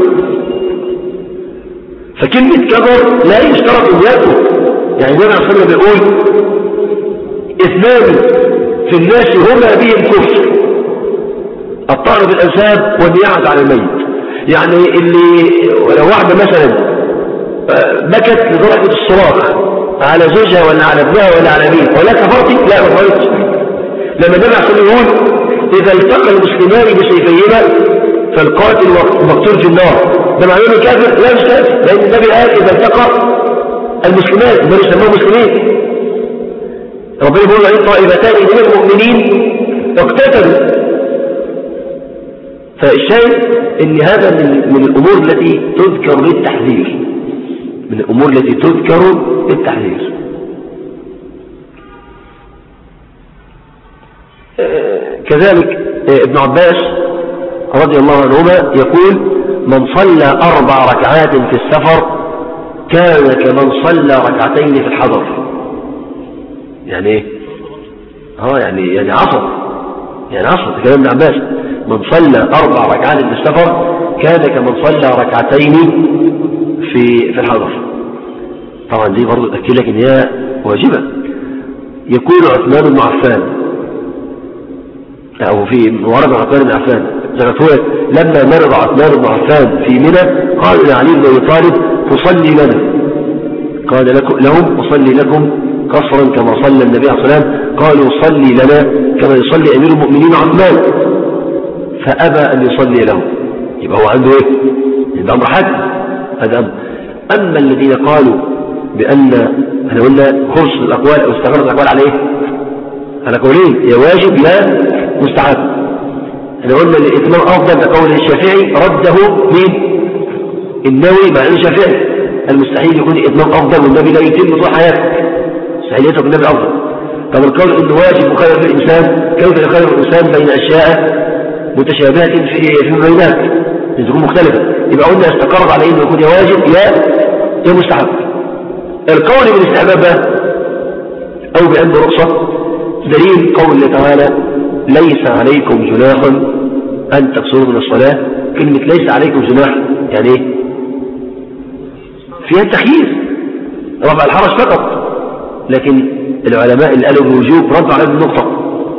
فكلمة كبر لا يشترط أن يكبر، يعني النبي عليه الصلاة والسلام بيقول اثنان في الناس هما بهم كفر، الطعن بالأنساب والنياحة على الميت. يعني اللي لو واحدة مثلا بكت لدرجة الصراخ على زوجها ولا على ابنها ولا على مين ولا كفرتي، لا ما كفرتش. لما النبي عليه الصلاة والسلام يقول إذا التقى المسلمان بسيفيهما فالقاتل مقتول في النار، ده معناه انه كافر؟ لا مش كافر، لأن النبي قال إذا التقى المسلمان، النبي سموه مسلمين. ربنا يقول عليه طائفتان من المؤمنين اقتتلوا. فالشاهد ان هذا من الأمور التي تذكر للتحذير، من الأمور التي تذكر للتحذير. كذلك ابن عباس رضي الله عنهما يقول من صلى 4 ركعات في السفر كان كمن صلى ركعتين في الحضر. يعني ايه؟ يعني عصر، يعني عصر كلام ابن عباس. من صلى 4 ركعات في السفر كان كمن صلى ركعتين في الحضر. طبعا دي برضو تأكد لك ان هي واجبة. يقول عثمان بن عفان أو في ورد عثمان بن عفان زغتوه لما مرض عثمان بن عفان في منى قال لعلي بن أبي طالب تصلي لنا، قال لهم أصلي لكم قصرا كما صلى النبي عليه الصلاة والسلام، قالوا صلي لنا كما يصلي أمير المؤمنين عثمان، فأبى أن يصلي لهم. يبقى هو عنده إيه؟ يبقى أمر حد هذا أمر. أما الذين قالوا بأن احنا قلنا خرص الأقوال أو استغرق الأقوال على إيه؟ على قولين، يا واجب يا مستحب. احنا قلنا الإتمام أفضل كقول الشافعي رده مين؟ النووي مع الشافعي. المستحيل يكون الإتمام أفضل والنبي لا يتم طول حياته، مستحيل يترك النبي أفضل. طب القول إنه واجب وخير في الإنسان، كيف يخير الإنسان بين أشياء متشابهات في بينات تكون مختلفة؟ يبقى قلنا استقرت على إنه يكون يا واجب يا مستحب. القول بالاستحباب بقى أو بأن رخصة دليل قول الله تعالى ليس عليكم جناح أن تقصروا من الصلاة. كلمة ليس عليكم جناح يعني ايه؟ فيها التخيير رفع الحرج فقط، لكن العلماء اللي قالوا بالوجوب ردوا على النقطة.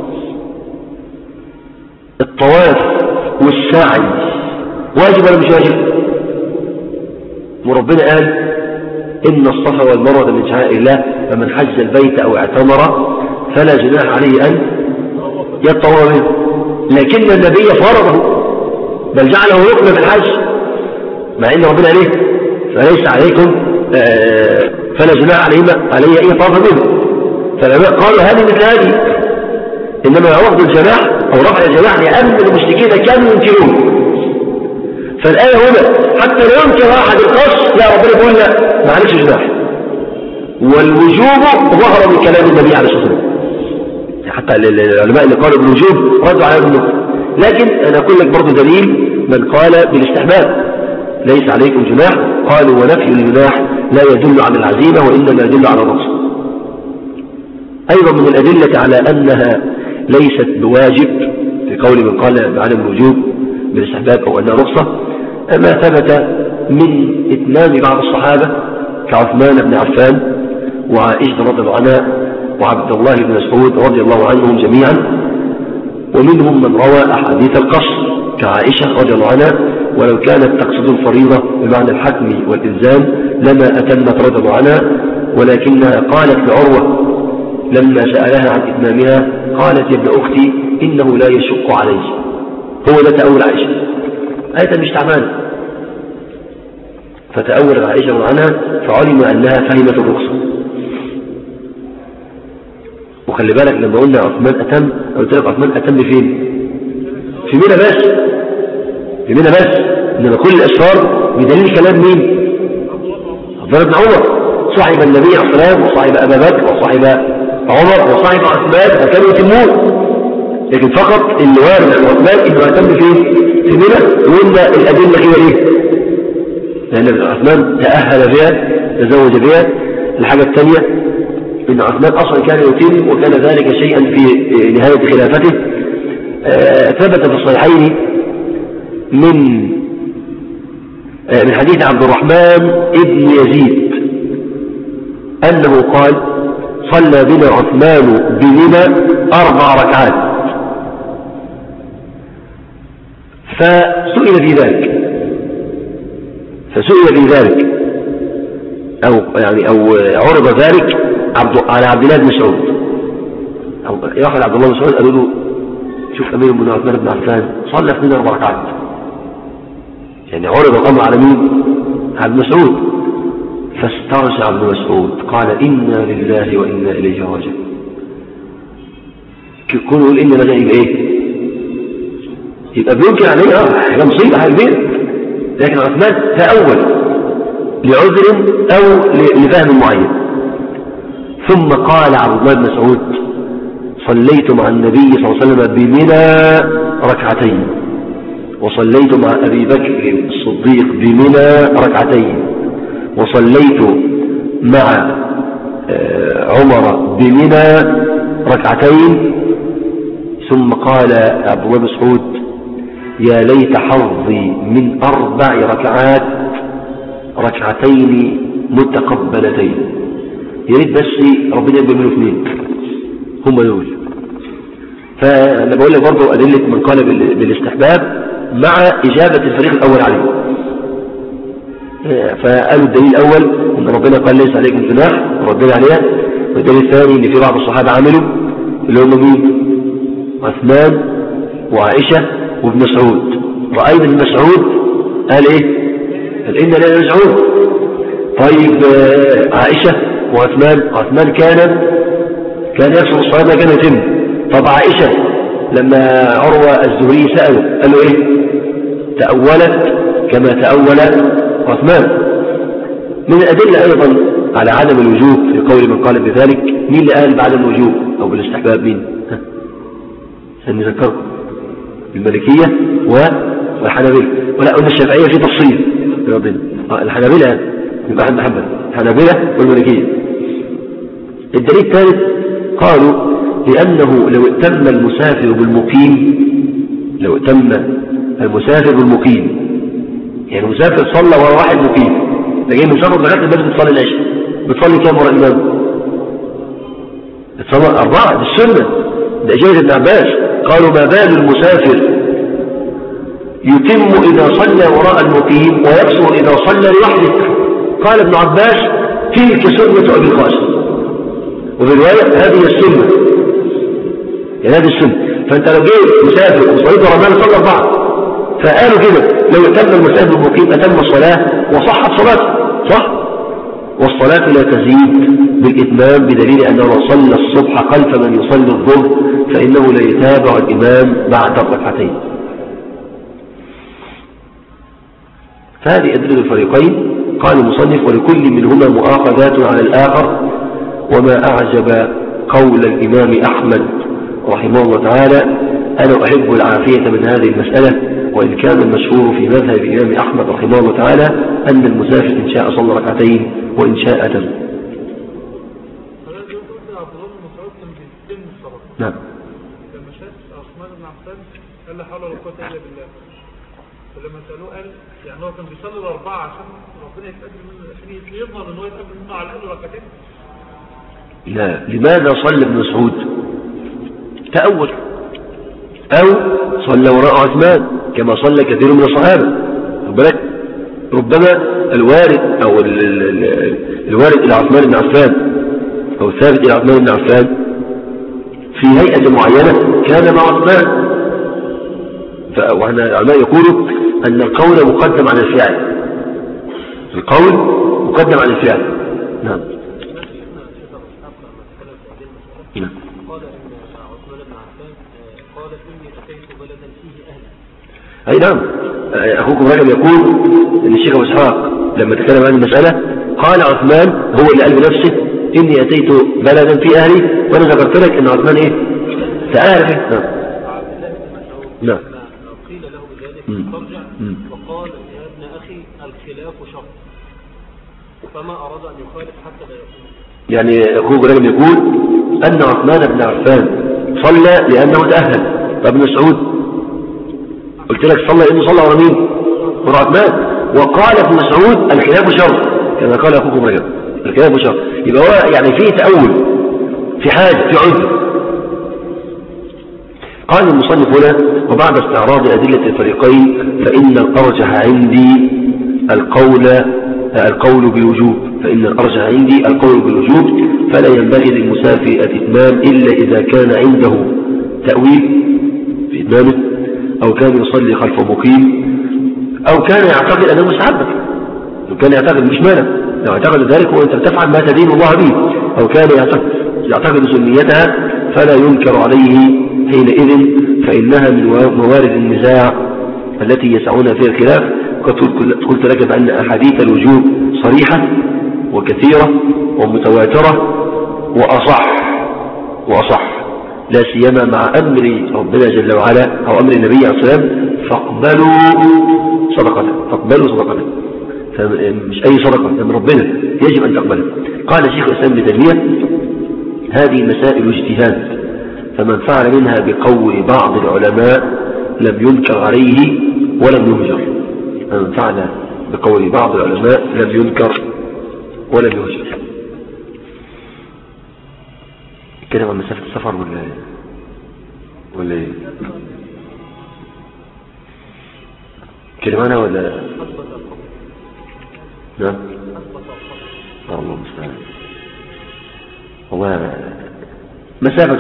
الطواف والسعي واجب ولا مش واجب؟ وربنا قال إن الصفا والمروة من شعائر الله فمن حج البيت أو اعتمر فلا جناح عليه أن يطوف منه، لكن النبي فرضه بل جعله ركنا في الحج، مع إن ربنا عليه فليس عليكم فلا جناح عليه أي طواف منه. فالعلماء قالوا هذه مثل هذه، إنما رفض الجناح أو رفع الجناح لأن المشركين كانوا ينكرون. فالآية هنا حتى لا ينكر أحد القص، لا ربنا يقول لا معلش جناح، والوجوب ظهر من كلام النبي عليه الصلاة والسلام. حتى العلماء اللي قالوا بالوجوب ردوا على النقطة. لكن أنا أقول لك برضو دليل من قال بالاستحباب ليس عليكم جناح، قالوا ونفي الجناح لا يدل على العزيمة وإنما يدل على الرخصة. أيضا من الأدلة على أنها ليست بواجب في قول من قال بعدم الوجوب بالاستحباب أو أنها رخصة ما ثبت من إتمام بعض الصحابة كعثمان بن عفان وعائشة رضي الله عنها وعبد الله بن مسعود رضي الله عنهم جميعا، ومنهم من روى أحاديث القصر كعائشة رضي الله عنها، ولو كانت تقصد الفريضة بمعنى الحتم والإلزام لما أتمت رضي الله عنها، ولكنها قالت لعروة لما سألها عن إتمامها قالت يا ابن أختي إنه لا يشق علي. هو ده تأول عائشة، آية مش تعمل، فتأولت عائشة رضي الله عنها فعلم أنها فهمت الرخصة. وخلي بالك لما قلنا عثمان أتم، قلت لك عثمان أتم فين؟ في منى بس، في منى بس، إنما كل الأسفار بدليل كلام مين؟ عبد الله بن عمر صاحب النبي عليه الصلاة والسلام وصاحب أبا بكر وصاحب عمر وصاحب عثمان فكانوا يتمون. لكن فقط اللي وارد عن عثمان إنه اهتم في منى، وإن الأدلة كده ليه؟ لأن عثمان تأهل بها تزوج بها. الحاجة الثانية إن عثمان أصلا كان يتم وكان ذلك شيئا في نهاية خلافته. ثبت في الصحيحين من حديث عبد الرحمن ابن يزيد أنه قال صلى بنا عثمان بمنى 4 ركعات فسئل في ذلك أو عرض ذلك على عبد الله بن مسعود أو يأخذ عبد الله بن مسعود قالوا له شوف أمير بن عثمان بن عفان صلى في 4 ركعات، يعني عرض الأمر على مين؟ على ابن مسعود. فاسترجع ابن مسعود قال إنا لله وإنا إليه راجعون. كل يقول إنا لله يبقى إيه؟ يبقى بينكر عليه حاجة مصيبة حاجة كبيرة. لكن عثمان تأول لعذر أو لفهم معين. ثم قال عبد الله بن مسعود صليت مع النبي صلى الله عليه وسلم بمنى 2 ركعتين وصليت مع أبي بكر الصديق بمنى 2 ركعتين وصليت مع عمر بمنى 2 ركعتين. ثم قال عبد الله بن مسعود يا ليت حظي من 4 ركعات 2 ركعتين متقبلتين. يا ريت بس ربنا يبقى منه 2 هم دول. فأنا بقول لك برضه أدلة من قال بالاستحباب مع إجابة الفريق الأول عليه. فقالوا الدليل الأول أن ربنا قال ليس عليكم جناح وردنا عليها، والدليل الثاني أن في بعض الصحابة عملوا اللي هم مين؟ عثمان وعائشة وابن مسعود. رأينا ابن مسعود قال إيه؟ قال إنا لا نرجعون. طيب عائشة عثمان كان يقصر الصلاة ما كان يتم. طب عائشة لما عروة الزهري سأله قال له إيه؟ تأولت كما تأول عثمان. من الأدلة أيضا على عدم الوجوب في قول من قال بذلك، مين اللي قال بعدم الوجوب أو بالاستحباب؟ مين؟ سنذكركم المالكية والحنابلة. ولا قلنا الشافعية في تفصيل الحنابلة يبقى أحد محمد الحنابلة والمالكية. الدليل الثالث قالوا لأنه لو اتم المسافر بالمقيم يعني المسافر صلى ورا واحد مقيم، لكن مسافر لغاية المسجد بتصلي العشاء، بتصلي كام ورا الإمام؟ بتصلي 4. دي السنة، ده إجازة ابن عباس. قالوا ما بال المسافر يتم إذا صلى وراء المقيم ويقصر إذا صلى لوحده؟ قال ابن عباس تلك سنة أبي القاسم. وفي الرواية هذه السنة، يعني هذه السنة. فأنت لو جيت مسافر وصليت ورا الإمام صلى 4، فقالوا كده لو اتم المسافر المقيم أتم الصلاة وصحت صلاته صح. والصلاة لا تزيد بالإتمام بدليل أنه لو صلى الصبح خلف من يصلي الظهر فإنه لا يتابع الإمام بعد 2 ركعتين. فهذه أدلة الفريقين. قال المصنف ولكل منهما مؤاخذات على الآخر. وما أعجب قول الإمام أحمد رحمه الله تعالى أنا أحب العافية من هذه المسألة، وإن كان المشهور في مذهب الإمام أحمد رحمه الله تعالى أن المسافر إن شاء صلى 2 ركعتين وإن شاء أتم. نعم. لما شاف عثمان بن عفان قال لا حول ولا قوة إلا بالله، فلما سألوه قال يعني هو كان بيصلي 4 عشان ربنا يتقبل منه، عشان يضمن إن هو يتقبل منه على الأقل 2 ركعتين. لا، لماذا صلى ابن مسعود؟ تأول أو صلى وراء عثمان كما صلى كثير من الصحابة. ربما الوارد أو الوارد إلى عثمان بن عفان أو الثابت إلى عثمان بن عفان في هيئة معينة كان مع عثمان. وأن العلماء يقولوا أن القول مقدم على الفعل. القول مقدم على الفعل. نعم. قال إن عثمان بن عفان قال إني أتيت بلدا فيه أهل أي نعم. أخوكم رجب يقول إن الشيخ أبو إسحاق لما تكلم عن المسألة قال عثمان هو اللي قال بنفسه إني أتيت بلدا في أهلي، وأنا ذكرت لك إن عثمان إيه سأل فيه. نعم نعم. قيل له بذلك ترجع وقال يا ابن أخي الخلاف شر، فما أراد أن يخالف حتى لا يكون. يعني أخوك رجل يقول أن عثمان بن عفان صلى لأنه تأهل. طب ابن مسعود قلت لك صلى لأنه صلى ورا مين؟ ورا عثمان. وقال ابن مسعود الخلاف شر كما قال أخوكم رجل الخلاف شر. يبقى هو يعني فيه تأول، في حاجة، في عذر. قال المصنف هنا وبعد استعراض أدلة الفريقين فإن الأرجح عندي القول بالوجوب، فإن الأرجح عندي القول بالوجوب، فلا ينبغي للمسافر الإتمام إلا إذا كان عنده تأويل في إتمامه، أو كان يصلي خلف مقيم، أو كان يعتقد أنه مستحب، لو كان يعتقد مش مانع، لو اعتقد ذلك وأنت تفعل ما تدين الله به، أو كان يعتقد سنيتها فلا ينكر عليه حينئذ، فإنها من موارد النزاع التي يسعون فيها الخلاف. قلت لك بأن أحاديث الوجوب صريحة وكثيرة ومتواترة وأصح لا سيما مع أمر ربنا جل وعلا أو أمر النبي عليه الصلاة والسلام فاقبلوا صدقته، مش أي صدقة من ربنا يجب أن تقبلها. قال شيخ الإسلام ابن تيمية هذه مسائل اجتهاد، فمن فعل منها بقول بعض العلماء لم ينكر عليه ولم يهجر. من فعل بقول بعض العلماء لم ينكر ولم يهجر. كلام عن مسافة السفر ولا ايه؟ كلام عنها ولا نعم؟ الله المستعان. والله مسافة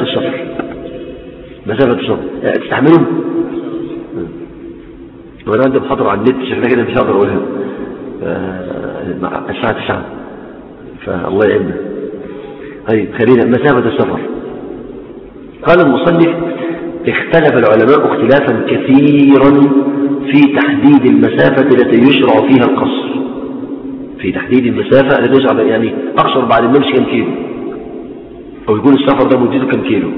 السفر تستحملهم؟ وانا عندي محاضرة على النت شكلها كده مش هقدر اقولها الساعة 9 فالله يعيننا. طيب خلينا مسافة السفر. قال المصنف اختلف العلماء اختلافا كثيرا في تحديد المسافة التي يشرع فيها القصر، في تحديد المسافة التي يشرع يعني اقصر بعد الممشي كم كيلو، او يكون السفر ده مدته كم كيلو.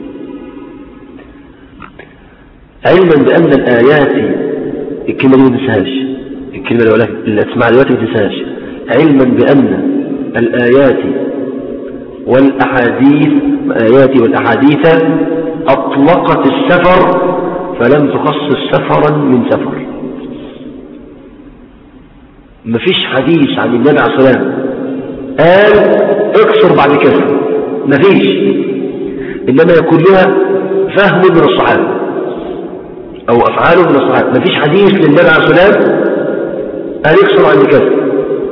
علما بأن الآيات الكلمة دي ما تنساهاش، الكلمة اللي تسمعها دلوقتي ما تنساهاش. علما بأن الآيات والأحاديث أطلقت السفر فلم تخصص سفرا من سفر. مفيش حديث عن النبي عليه الصلاة والسلام قال اقصر بعد كذا، مفيش، إنما يكون لها فهم من الصحابة أو أفعاله من الصحابة. مفيش حديث للنبي عليه الصلاة والسلام قال اقصر عند كذا.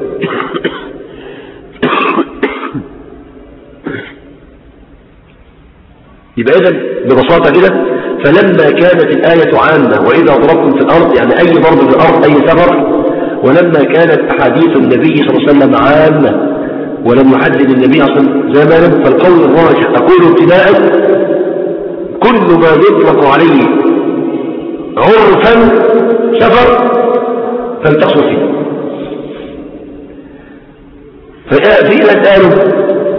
يبقى إذن ببساطة كده فلما كانت الآية عامة وإذا ضربتم في الأرض يعني أي ضرب في الأرض أي سفر، ولما كانت أحاديث النبي صلى الله عليه وسلم عامة ولم يحدد النبي صلى الله عليه وسلم زمانا، فالقول الراجح أقول ابتداء كل ما يطلق عليه عرفا سفر فلتقصر فيه. ففي قالوا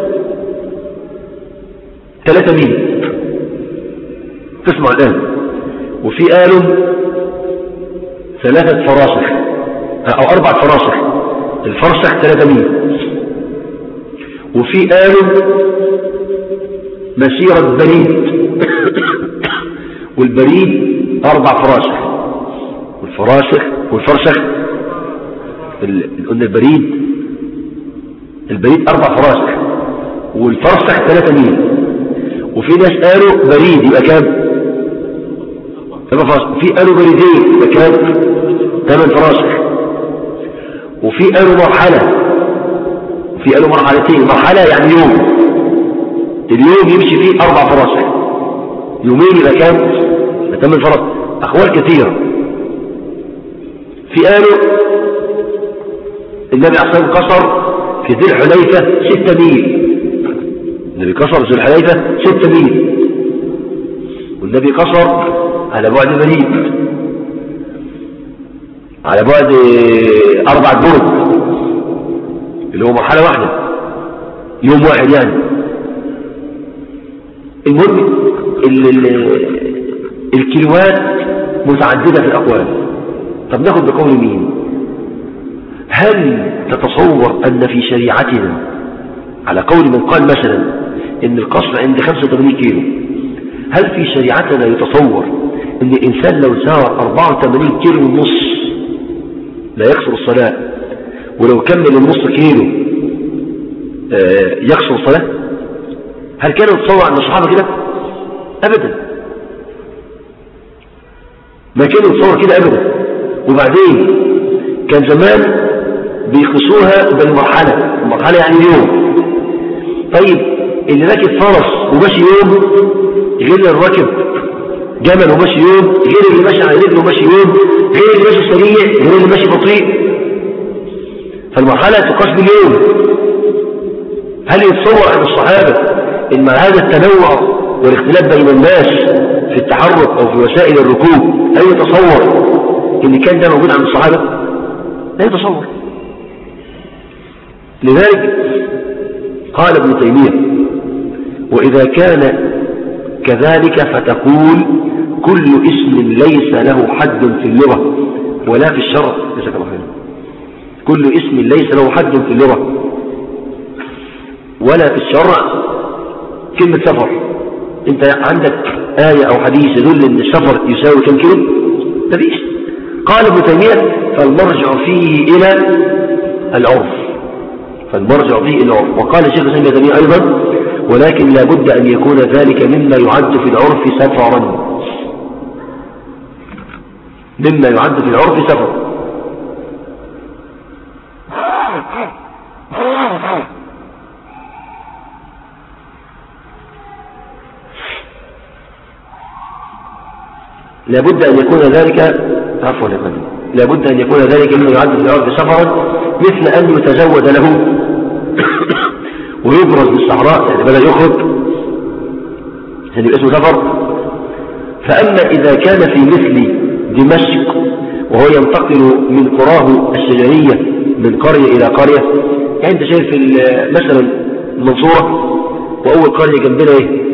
3 ميل تسمع الآن، وفي قالوا 3 فراسخ أو 4 فراسخ، الفرسخ 3 ميل، وفي قالوا مسيرة بريد والبريد 4 فراسخ، والفرسخ قلنا البريد 4 فراسخ والفرسخ 3 ميل. وفي ناس قالوا بريد يبقى كام؟ 7 فراسخ. وفي قالوا بريدين يبقى كام؟ 8 فراسخ. وفي قالوا مرحلة، وفي قالوا مرحلتين. مرحلة يعني يوم، اليوم يمشي فيه 4 فراسخ، يومين يبقى كام؟ 8 فراسخ. أقوال كثيرة. في قالوا النبي عليه الصلاة والسلام قصر في ذي الحليفة 6 ميل، النبي قصر ذي الحليفة 6 ميل، والنبي قصر على بعد بريد. على بعد 4 برد اللي هو مرحلة واحدة، يوم واحد يعني. المهم الكيلوات متعددة في الأقوال. طب ناخد بقول مين؟ هل تتصور أن في شريعتنا على قول من قال مثلا إن القصر عند 85 كيلو، هل في شريعتنا يتصور إن الإنسان لو سار 84 كيلو ونص لا يقصر الصلاة، ولو كمل النص كيلو يقصر الصلاة؟ هل كان يتصور أن الصحابة كده؟ أبدا، ما كانوا يتصور كده أبدا. وبعدين كان زمان بيقصوها بالمرحلة، المرحلة يعني اليوم. طيب اللي راكب فرس وماشي يوم غير اللي راكب جمل وماشي يوم، غير اللي ماشي على رجله وماشي يوم، غير اللي ماشي سريع، غير اللي ماشي بطيء. فالمرحلة تقاس باليوم. هل يتصور أن الصحابة إن مع هذا التنوع والاختلاف بين الناس في التحرك أو في وسائل الركوب، هل يتصور إن كان ده موجود عند الصحابة؟ لا يتصور. لذلك قال ابن تيمية: وإذا كان كذلك فتقول كل اسم ليس له حد في اللغة ولا في الشرع. جزاك الله خيرا. كل اسم ليس له حد في اللغة ولا في الشرع. كلمة سفر، انت عندك آية أو حديث يدل ان السفر يساوي كم كيلو؟ مفيش. قال ابن تيمية: فالمرجع فيه إلى العرف، فالمرجع فيه إلى العرف. وقال الشيخ ابن تيمية أيضا: ولكن لا بد أن يكون ذلك مما يعد في العرف سفرا، مما يعد في العرف سفرا. لا بد أن يكون ذلك عفوا يا فندم، لا بد أن يكون ذلك مما يعد في العرف سفرا، مثل أن يتزود له ويبرز بالصحراء، يعني بدأ يخرج هذا اسمه سفر. فأما إذا كان في مثل دمشق وهو ينتقل من قراه الشجرية من قرية إلى قرية، يعني أنت شايف مثلا المنصورة وأول قرية جنبنا إيه؟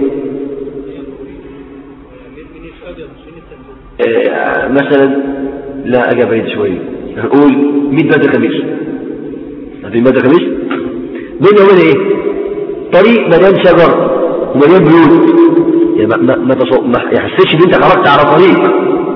مثلا لا أجا بعيد شوية، نقول 100 بدر خميس. هذه بدر خميس بينه وبين إيه؟ طريق مليان شجر ومليان بيوت، يعني ما يحسسش ان انت خرجت على طريق.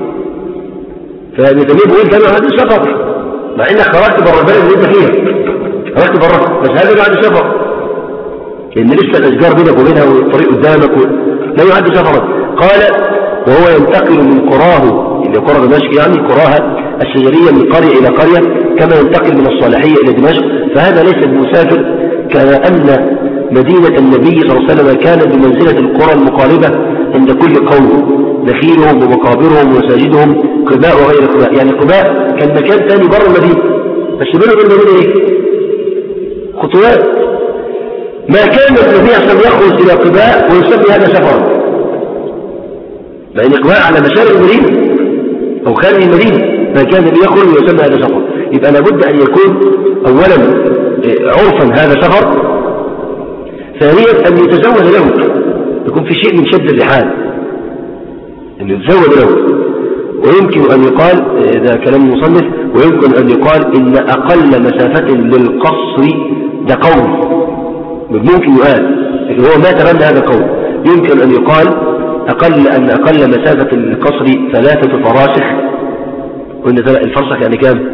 فابن تيمية بيقول ده هذا سفر، مع انك خرجت بره البلد اللي انت فيها، خرجت بره، بس هذا يعد سفر لان لسه الاشجار بينك وبينها والطريق قدامك لا يعد سفرا. قال: وهو ينتقل من قراه، اللي قرى دمشق يعني قراها الشجرية، من قرية إلى قرية، كما ينتقل من الصالحية إلى دمشق، فهذا ليس بمسافر. كما أن مدينة النبي صلى الله عليه وسلم كانت بمنزلة القرى المقاربة عند كل قوم، نخيلهم ومقابرهم ومساجدهم، قباء وغير قباء. يعني قباء كان مكان ثاني بره المدينة، بس بينه وبين المدينة ايه؟ خطوات. ما كان النبي صلى الله عليه وسلم يخرج إلى قباء ويسمي هذا سفرا، لأن قباء على مشارق المدينة أو خارج المدينة، ما كان النبي يخرج ويسمي هذا سفر. يبقى لابد أن يكون أولا عرفا هذا سفر، ثانيا أن يتزود له، يكون في شيء من شد الرحال أن يتزود له. ويمكن أن يقال، إذا كلام المصنف، ويمكن أن يقال إن أقل مسافة للقصر ده قول، ممكن يقال، لكن هو ما تبنى هذا قول. يمكن أن يقال أقل مسافة للقصر 3 فراسخ، وإن الفرسخ يعني كام؟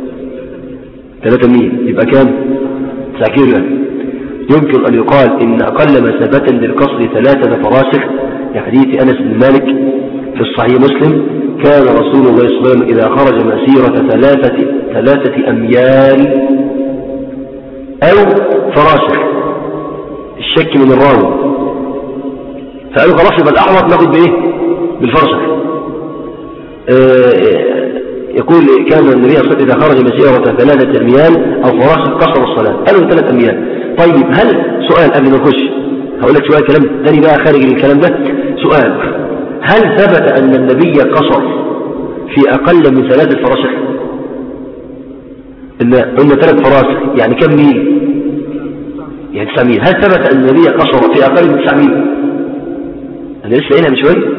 3 ميل، يبقى كام؟ 9 كيلو يعني. يمكن أن يقال إن أقل مسافة للقصر 3 فراسخ، لحديث أنس بن مالك في الصحيح مسلم: كان رسول الله صلى الله عليه وسلم إذا خرج مسيرة 3 أميال أو فراسخ، الشك من الراوي، فقالوا خلاص يبقى الأحوط ناخد بإيه؟ بالفرسخ. يقول: كان النبي صلى الله عليه وسلم إذا خرج مسيرة 3 أميال أو فراسخ قصر الصلاة. قالوا 3 أميال. طيب، هل سؤال قبل ما نخش هقول لك شوية كلام تاني بقى خارج الكلام ده. سؤال: هل ثبت أن النبي قصر في أقل من 3 فراسخ؟ قلنا 3 فراسخ يعني كم ميل؟ يعني 9 ميل. هل ثبت أن النبي قصر في أقل من 9 ميل؟ أنا لسه قايلها من شوية.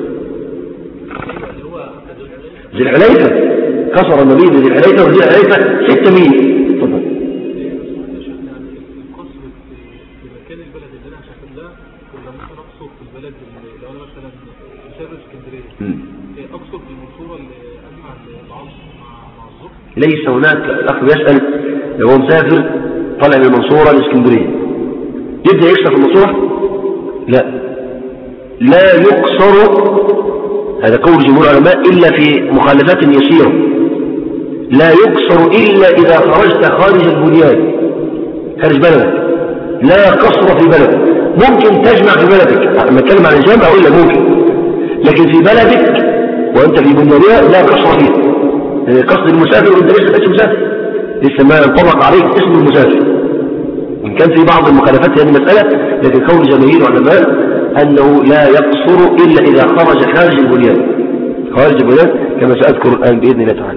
ذي الحليفة قصر النبي بذي الحليفة، وذي الحليفة 6 ميل. تفضل. أقصد المنصورة اللي أجمع العصر مع الظهر. ليس هناك. الأخ يسأل لو هو مسافر طلع من المنصورة لإسكندرية يبدأ يقصر في المنصورة؟ لا يقصر. هذا قول جمهور العلماء إلا في مخالفات يسيرة. لا يقصر إلا إذا خرجت خارج البنيان، خارج بلدك. لا قصر في بلدك. ممكن تجمع في بلدك، لما اتكلم عن الجامع أقول لك ممكن، لكن في بلدك وأنت في بنيانها لا قصر فيها. يعني قصد المسافر وأنت لسه مسافر، لسه ما ينطبق عليك اسم المسافر، وإن كان في بعض المخالفات هذه المسألة، لكن قول جماهير العلماء أنه لا يقصر إلا إذا خرج خارج البنيان، خارج البنيان كما سأذكر الآن بإذن الله تعالى.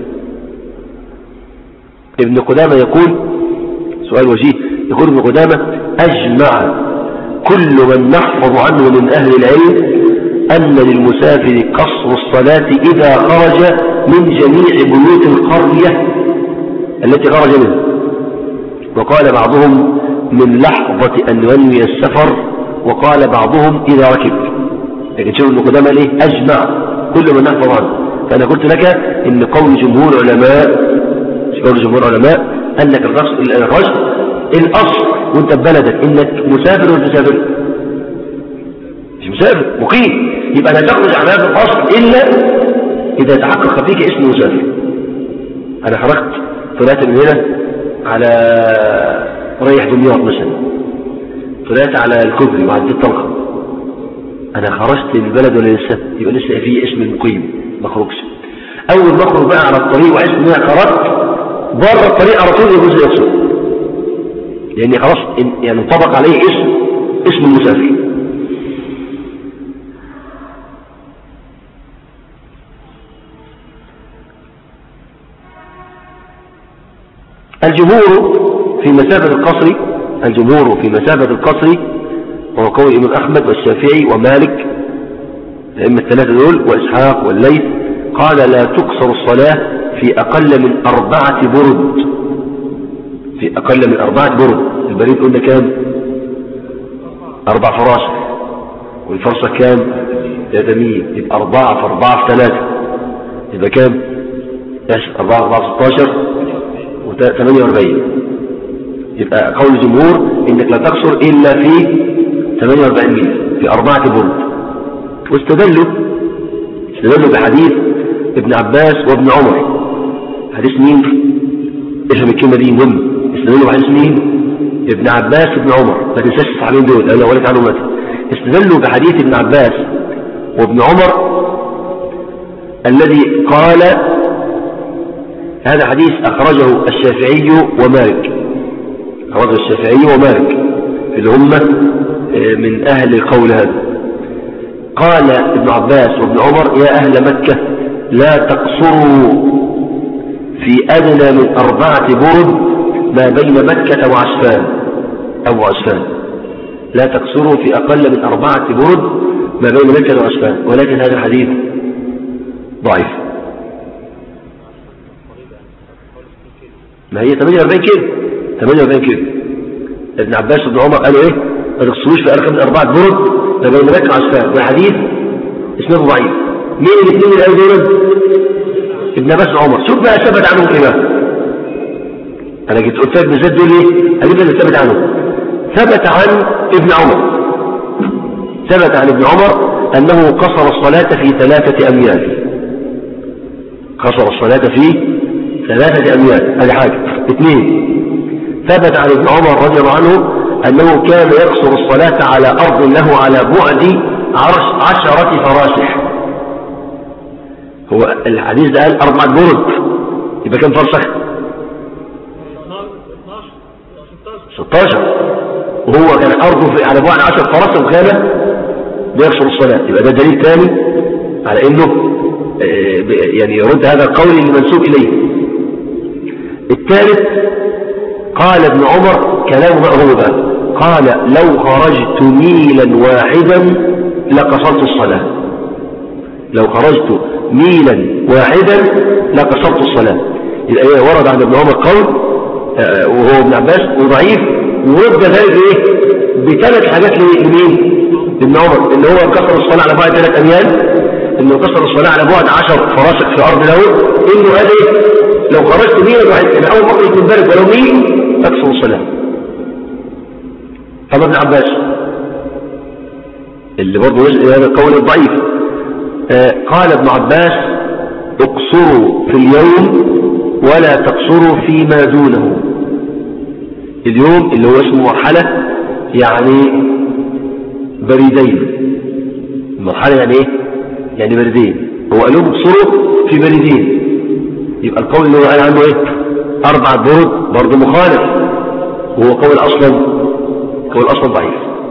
ابن قدامة يقول، سؤال وجيه، يقول ابن قدامة: أجمع كل من نحفظ عنه من أهل العلم أن للمسافر قصر الصلاة إذا خرج من جميع بيوت القرية التي خرج منها. وقال بعضهم من لحظة أن ينوي السفر، وقال بعضهم إذا ركب. لكن شوف ابن قدامة ليه أجمع كل من نحفظ عنه. فأنا قلت لك إن قول جمهور العلماء أنك الأصل وانت ببلدك إنك مسافر ولا مسافر؟ مش مسافر، مقيم. يبقى لا تخرج عن هذا الأصل إلا إذا تحقق فيك اسم مسافر. أنا خرجت طلعت من هنا على ريح دمياط مثلا، طلعت على الكوبري وعديت طلقة، أنا خرجت من البلد ولا لسه؟ يبقى لسه فيه اسم المقيم، ما خرجش. أول ما أخرج بقى على الطريق وعشت إن أنا خرجت بره الطريق على طول يجوز يقصر، لأن خلاص يعني انطبق عليه اسم المسافر. الجمهور في مسافة القصر وهو قول الإمام أحمد والشافعي ومالك، الأئمة الثلاثة دول، وإسحاق والليث، قال لا تقصر الصلاة في أقل من 4 برد. في أقل من 4 برد. البريد قلنا كام؟ 4 فراسخ، والفرصة كام؟ 3 ميل. يبقى 4 في 4 في 3 يبقى كام؟ 4 في 4 16 و48. يبقى قول الجمهور إنك لا تقصر إلا في 48 ميل، في 4 برد. واستدلوا بحديث ابن عباس وابن عمر. حديث مين؟ افهم الكلمة دي مهمة. استدلوا بحديث مين؟ ابن عباس وابن عمر. ما تنساش الصحابيين دول، أنا أقول لك عنهم متى. استدلوا بحديث ابن عباس وابن عمر الذي قال، هذا حديث أخرجه الشافعي ومالك، اللي هم من أهل القول هذا. قال ابن عباس وابن عمر: يا أهل مكة لا تقصروا في أدنى من 4 برد ما بين مكة وعسفان أو عسفان. لا تقصروا في أقل من 4 برد ما بين مكة وعسفان. ولكن هذا الحديث ضعيف. ما هي 48 كيلو. ابن عباس وابن عمر قالوا ايه؟ ما تقصروش في أقل من 4 برد ما بين مكة وعسفان، والحديث اسمه ضعيف. مين الاثنين اللي قالوا دول؟ ابن عباس وعمر. شوف بقى ثبت عنهم ايه بقى. انا جيت قلت لك بالذات دول ايه؟ قال اللي ثبت عنهم. ثبت عن ابن عمر انه قصر الصلاة في 3 أميال. قصر الصلاة في 3 أميال. هذه حاجة. 2، ثبت عن ابن عمر رضي الله عنه أنه كان يقصر الصلاة على أرض له على بعد 10 فراسخ. هو الحديث ده قال 4 برد، يبقى كم فرسخ؟ 16. وهو كان أرضه على بعد 10 فراسخ وكان بيقصر الصلاة. يبقى ده دليل ثاني على أنه يعني يرد هذا القول المنسوب إليه. الثالث قال ابن عمر كلام هو بقى، قال لو خرجت ميلا واحدا لقصرت الصلاة، لو خرجت ميلا واحدا لقصرت الصلاة. يبقى ورد عن ابن عمر قول وهو ابن عباس وضعيف، ورد ذلك ايه بثلاث حاجات لمين؟ ابن عمر، ان هو كسر الصلاة على بعد 3 أميال، انه كسر الصلاة على بعد 10 فراسخ في ارض له، انه قال ايه لو خرجت ميلا واحدا، يعني اول مرة يكون بالك ولو ميل تكسر الصلاة. طب ابن عباس اللي برضه هذا القول الضعيف، قال ابن عباس اقصروا في اليوم ولا تقصروا فيما دونه. اليوم اللي هو اسمه مرحلة يعني بريدين، المرحلة يعني ايه؟ يعني بريدين، هو قال لهم اقصروا في بريدين، يبقى القول اللي هو قال عنه ايه 4 برد برضه مخالف، وهو قول اصلا ضعيف.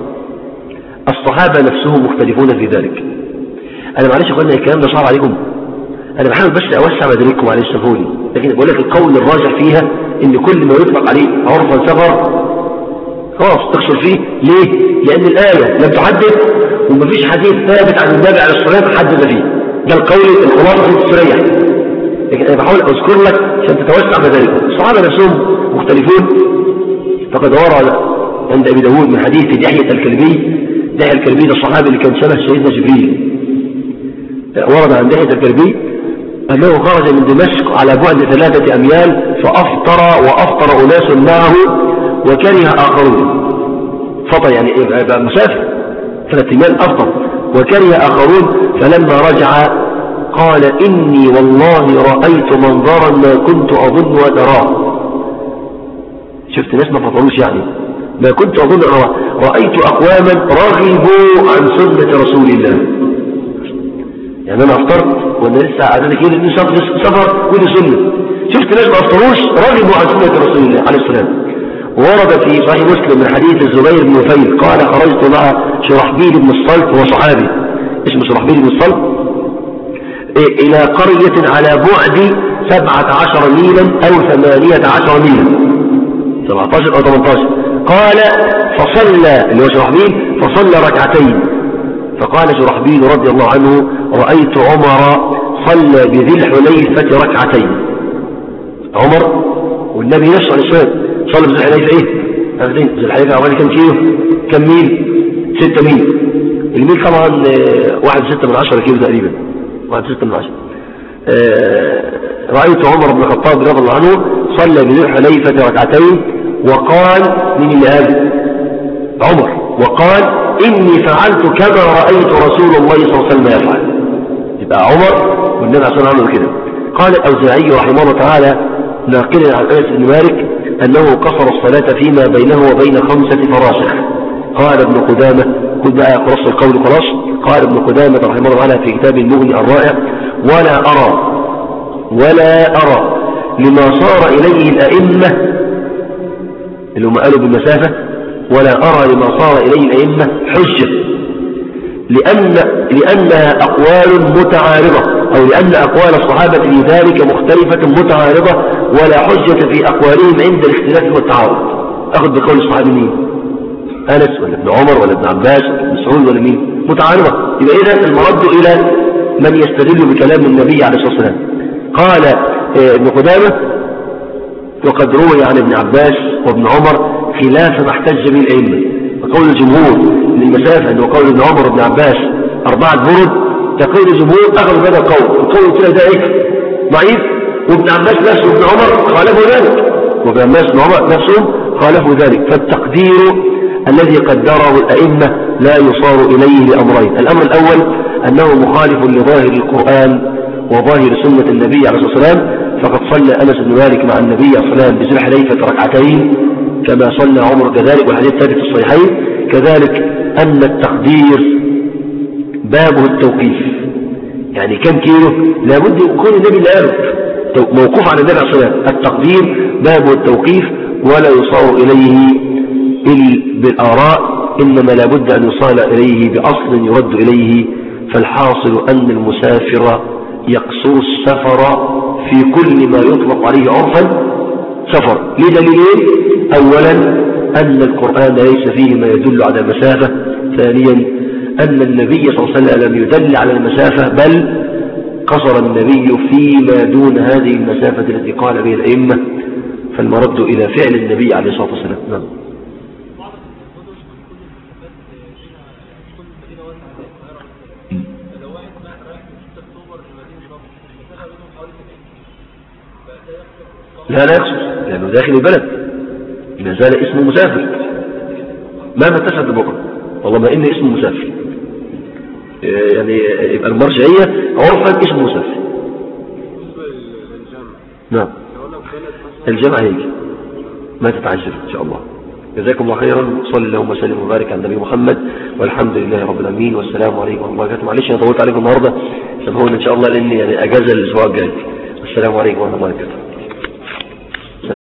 الصحابة نفسهم مختلفون في ذلك. انا معلش يا اخوانا الكلام ده صعب عليكم، انا بحاول بس اوسع مدارككم عليه السفولي، لكن بقول لك القول الراجح فيها ان كل ما يطلق عليه عرفا سفر خلاص تقصر فيه. ليه؟ لان الايه لم تحدد ومفيش حديث ثابت عن النبي عليه الصلاه والسلام حدد فيه، ده القول الخلاصه اللي تستريح، لكن انا بحاول اذكر لك عشان تتوسع مدارككم. الصحابه نفسهم مختلفون، فقد ورد عند ابي داود من حديث دحية الكلبي. دحية الكلبي ده الصحابي اللي كان شبه سيدنا جبريل. ورد عن دحية الكلبي أنه خرج من دمشق على بعد 3 أميال وأفطر أناس معه وكره آخرون. فطر يعني يبقى مسافر 3 أميال أفطر وكره آخرون، فلما رجع قال إني والله رأيت منظرا ما كنت أظن وتراه. شفت ناس ما فطروش يعني ما كنت أظن أراه، رأيت أقواما رغبوا عن سنة رسول الله. يعني أنا أفطرت وأنا لسه عدد كده إني سفر ودي سنة، شفت ناس ما أفطروش رغبوا عن سنة رسول الله عليه السلام. ورد في صحيح مسلم من حديث الزبير بن نفيل قال خرجت مع شرحبيل بن الصلت، هو صحابي اسمه شرحبيل بن الصلت، إلى قرية على بعد 17 ميلا أو 18 ميلا، 17 أو 18. قال فصلى اللي هو شرحبيل فصلى ركعتين، فقال شرحبيل رضي الله عنه رأيت عمر صلى بذي الحليفة ركعتين. عمر والنبي نفسه عليه الصلاة صلى بذي الحليفة ايه؟ ذي الحليفة أولي كم كيلو؟ كم ميل؟ 6 ميل. الميل طبعا 1.6 كيلو تقريبا، 1.6. رأيت عمر بن الخطاب رضي الله عنه صلى بذي الحليفة ركعتين وقال من اللي قال؟ عمر، وقال إني فعلت كما رأيت رسول الله صلى الله عليه وسلم يفعل. يبقى عمر والنبي صلى الله عليه وسلم كده. قال الأوزاعي رحمه الله تعالى ناقلا عن أنس بن مالك أنه قصر الصلاة فيما بينه وبين 5 فراسخ. قال ابن قدامة، خذ بقى خلاص القول خلاص، قال ابن قدامة رحمه الله تعالى في كتاب المغني الرائع ولا أرى لما صار إليه الأئمة اللي هم قالوا بالمسافة، ولا أرى لما صار إليه الأئمة حجة، لأنها أقوال متعارضة، أو لأن أقوال الصحابة في ذلك مختلفة متعارضة، ولا حجة في أقوالهم عند الاختلاف والتعارض. أخذ بقول الصحابي مين؟ أنس ولا ابن عمر ولا ابن عباس ولا ابن مسعود ولا مين؟ متعارضة. يبقى إذا المرد إلى من يستدل بكلام النبي عليه الصلاة والسلام. قال ابن قدامة وقد روي عن ابن عباس وابن عمر خلاف ما احتج به الأئمة. وقول الجمهور للمسافة أنه قول ابن عمر وابن عباس 4 برد، تقول الجمهور أخذ بهذا القول كده ده إيه؟ ضعيف. وابن عباس نفسه وابن عمر خالفوا ذلك، وابن عباس وابن عمر نفسهم خالفوا ذلك. فالتقدير الذي قدره الأئمة لا يصار إليه لأمرين: الأمر الأول أنه مخالف لظاهر القرآن وظاهر سنة النبي عليه الصلاة والسلام، فقد صلى أنس بن مالك مع النبي عليه الصلاة والسلام بذي الحليفة ركعتين كما صلى عمر كذلك، والحديث ثابت في الصحيحين. كذلك أن التقدير بابه التوقيف، يعني كم كيلو لابد يكون النبي اللي قاله موقوف على النبي عليه الصلاة والسلام. التقدير بابه التوقيف ولا يصار إليه بالآراء، إنما لابد أن يصال إليه بأصل يرد إليه. فالحاصل أن المسافر يقصر السفر في كل ما يطلق عليه عرفا سفر. ليه دليلين؟ أولا أن القرآن ليس فيه ما يدل على المسافة. ثانيا أن النبي صلى الله عليه وسلم لم يدل على المسافة، بل قصر النبي فيما دون هذه المسافة التي قال بها الأئمة، فالمرد إلى فعل النبي عليه الصلاة والسلام. نعم. لا يقصد، لأنه داخل البلد ما زال اسمه مسافر مهما اتسعت البقرة، والله ما إن اسمه مسافر، يعني يبقى المرجعية عرفا اسمه مسافر. نعم الجمع هيك ما تتعجل إن شاء الله. جزاكم الله خيرا. صلى اللهم وسلم وبارك على النبي محمد، والحمد لله رب العالمين، والسلام عليكم ورحمة الله وبركاته. معلش أنا طولت عليكم النهارده، سامحوني إن شاء الله لأني يعني أجازة الأسبوع الجاي. السلام عليكم ورحمة الله وبركاته.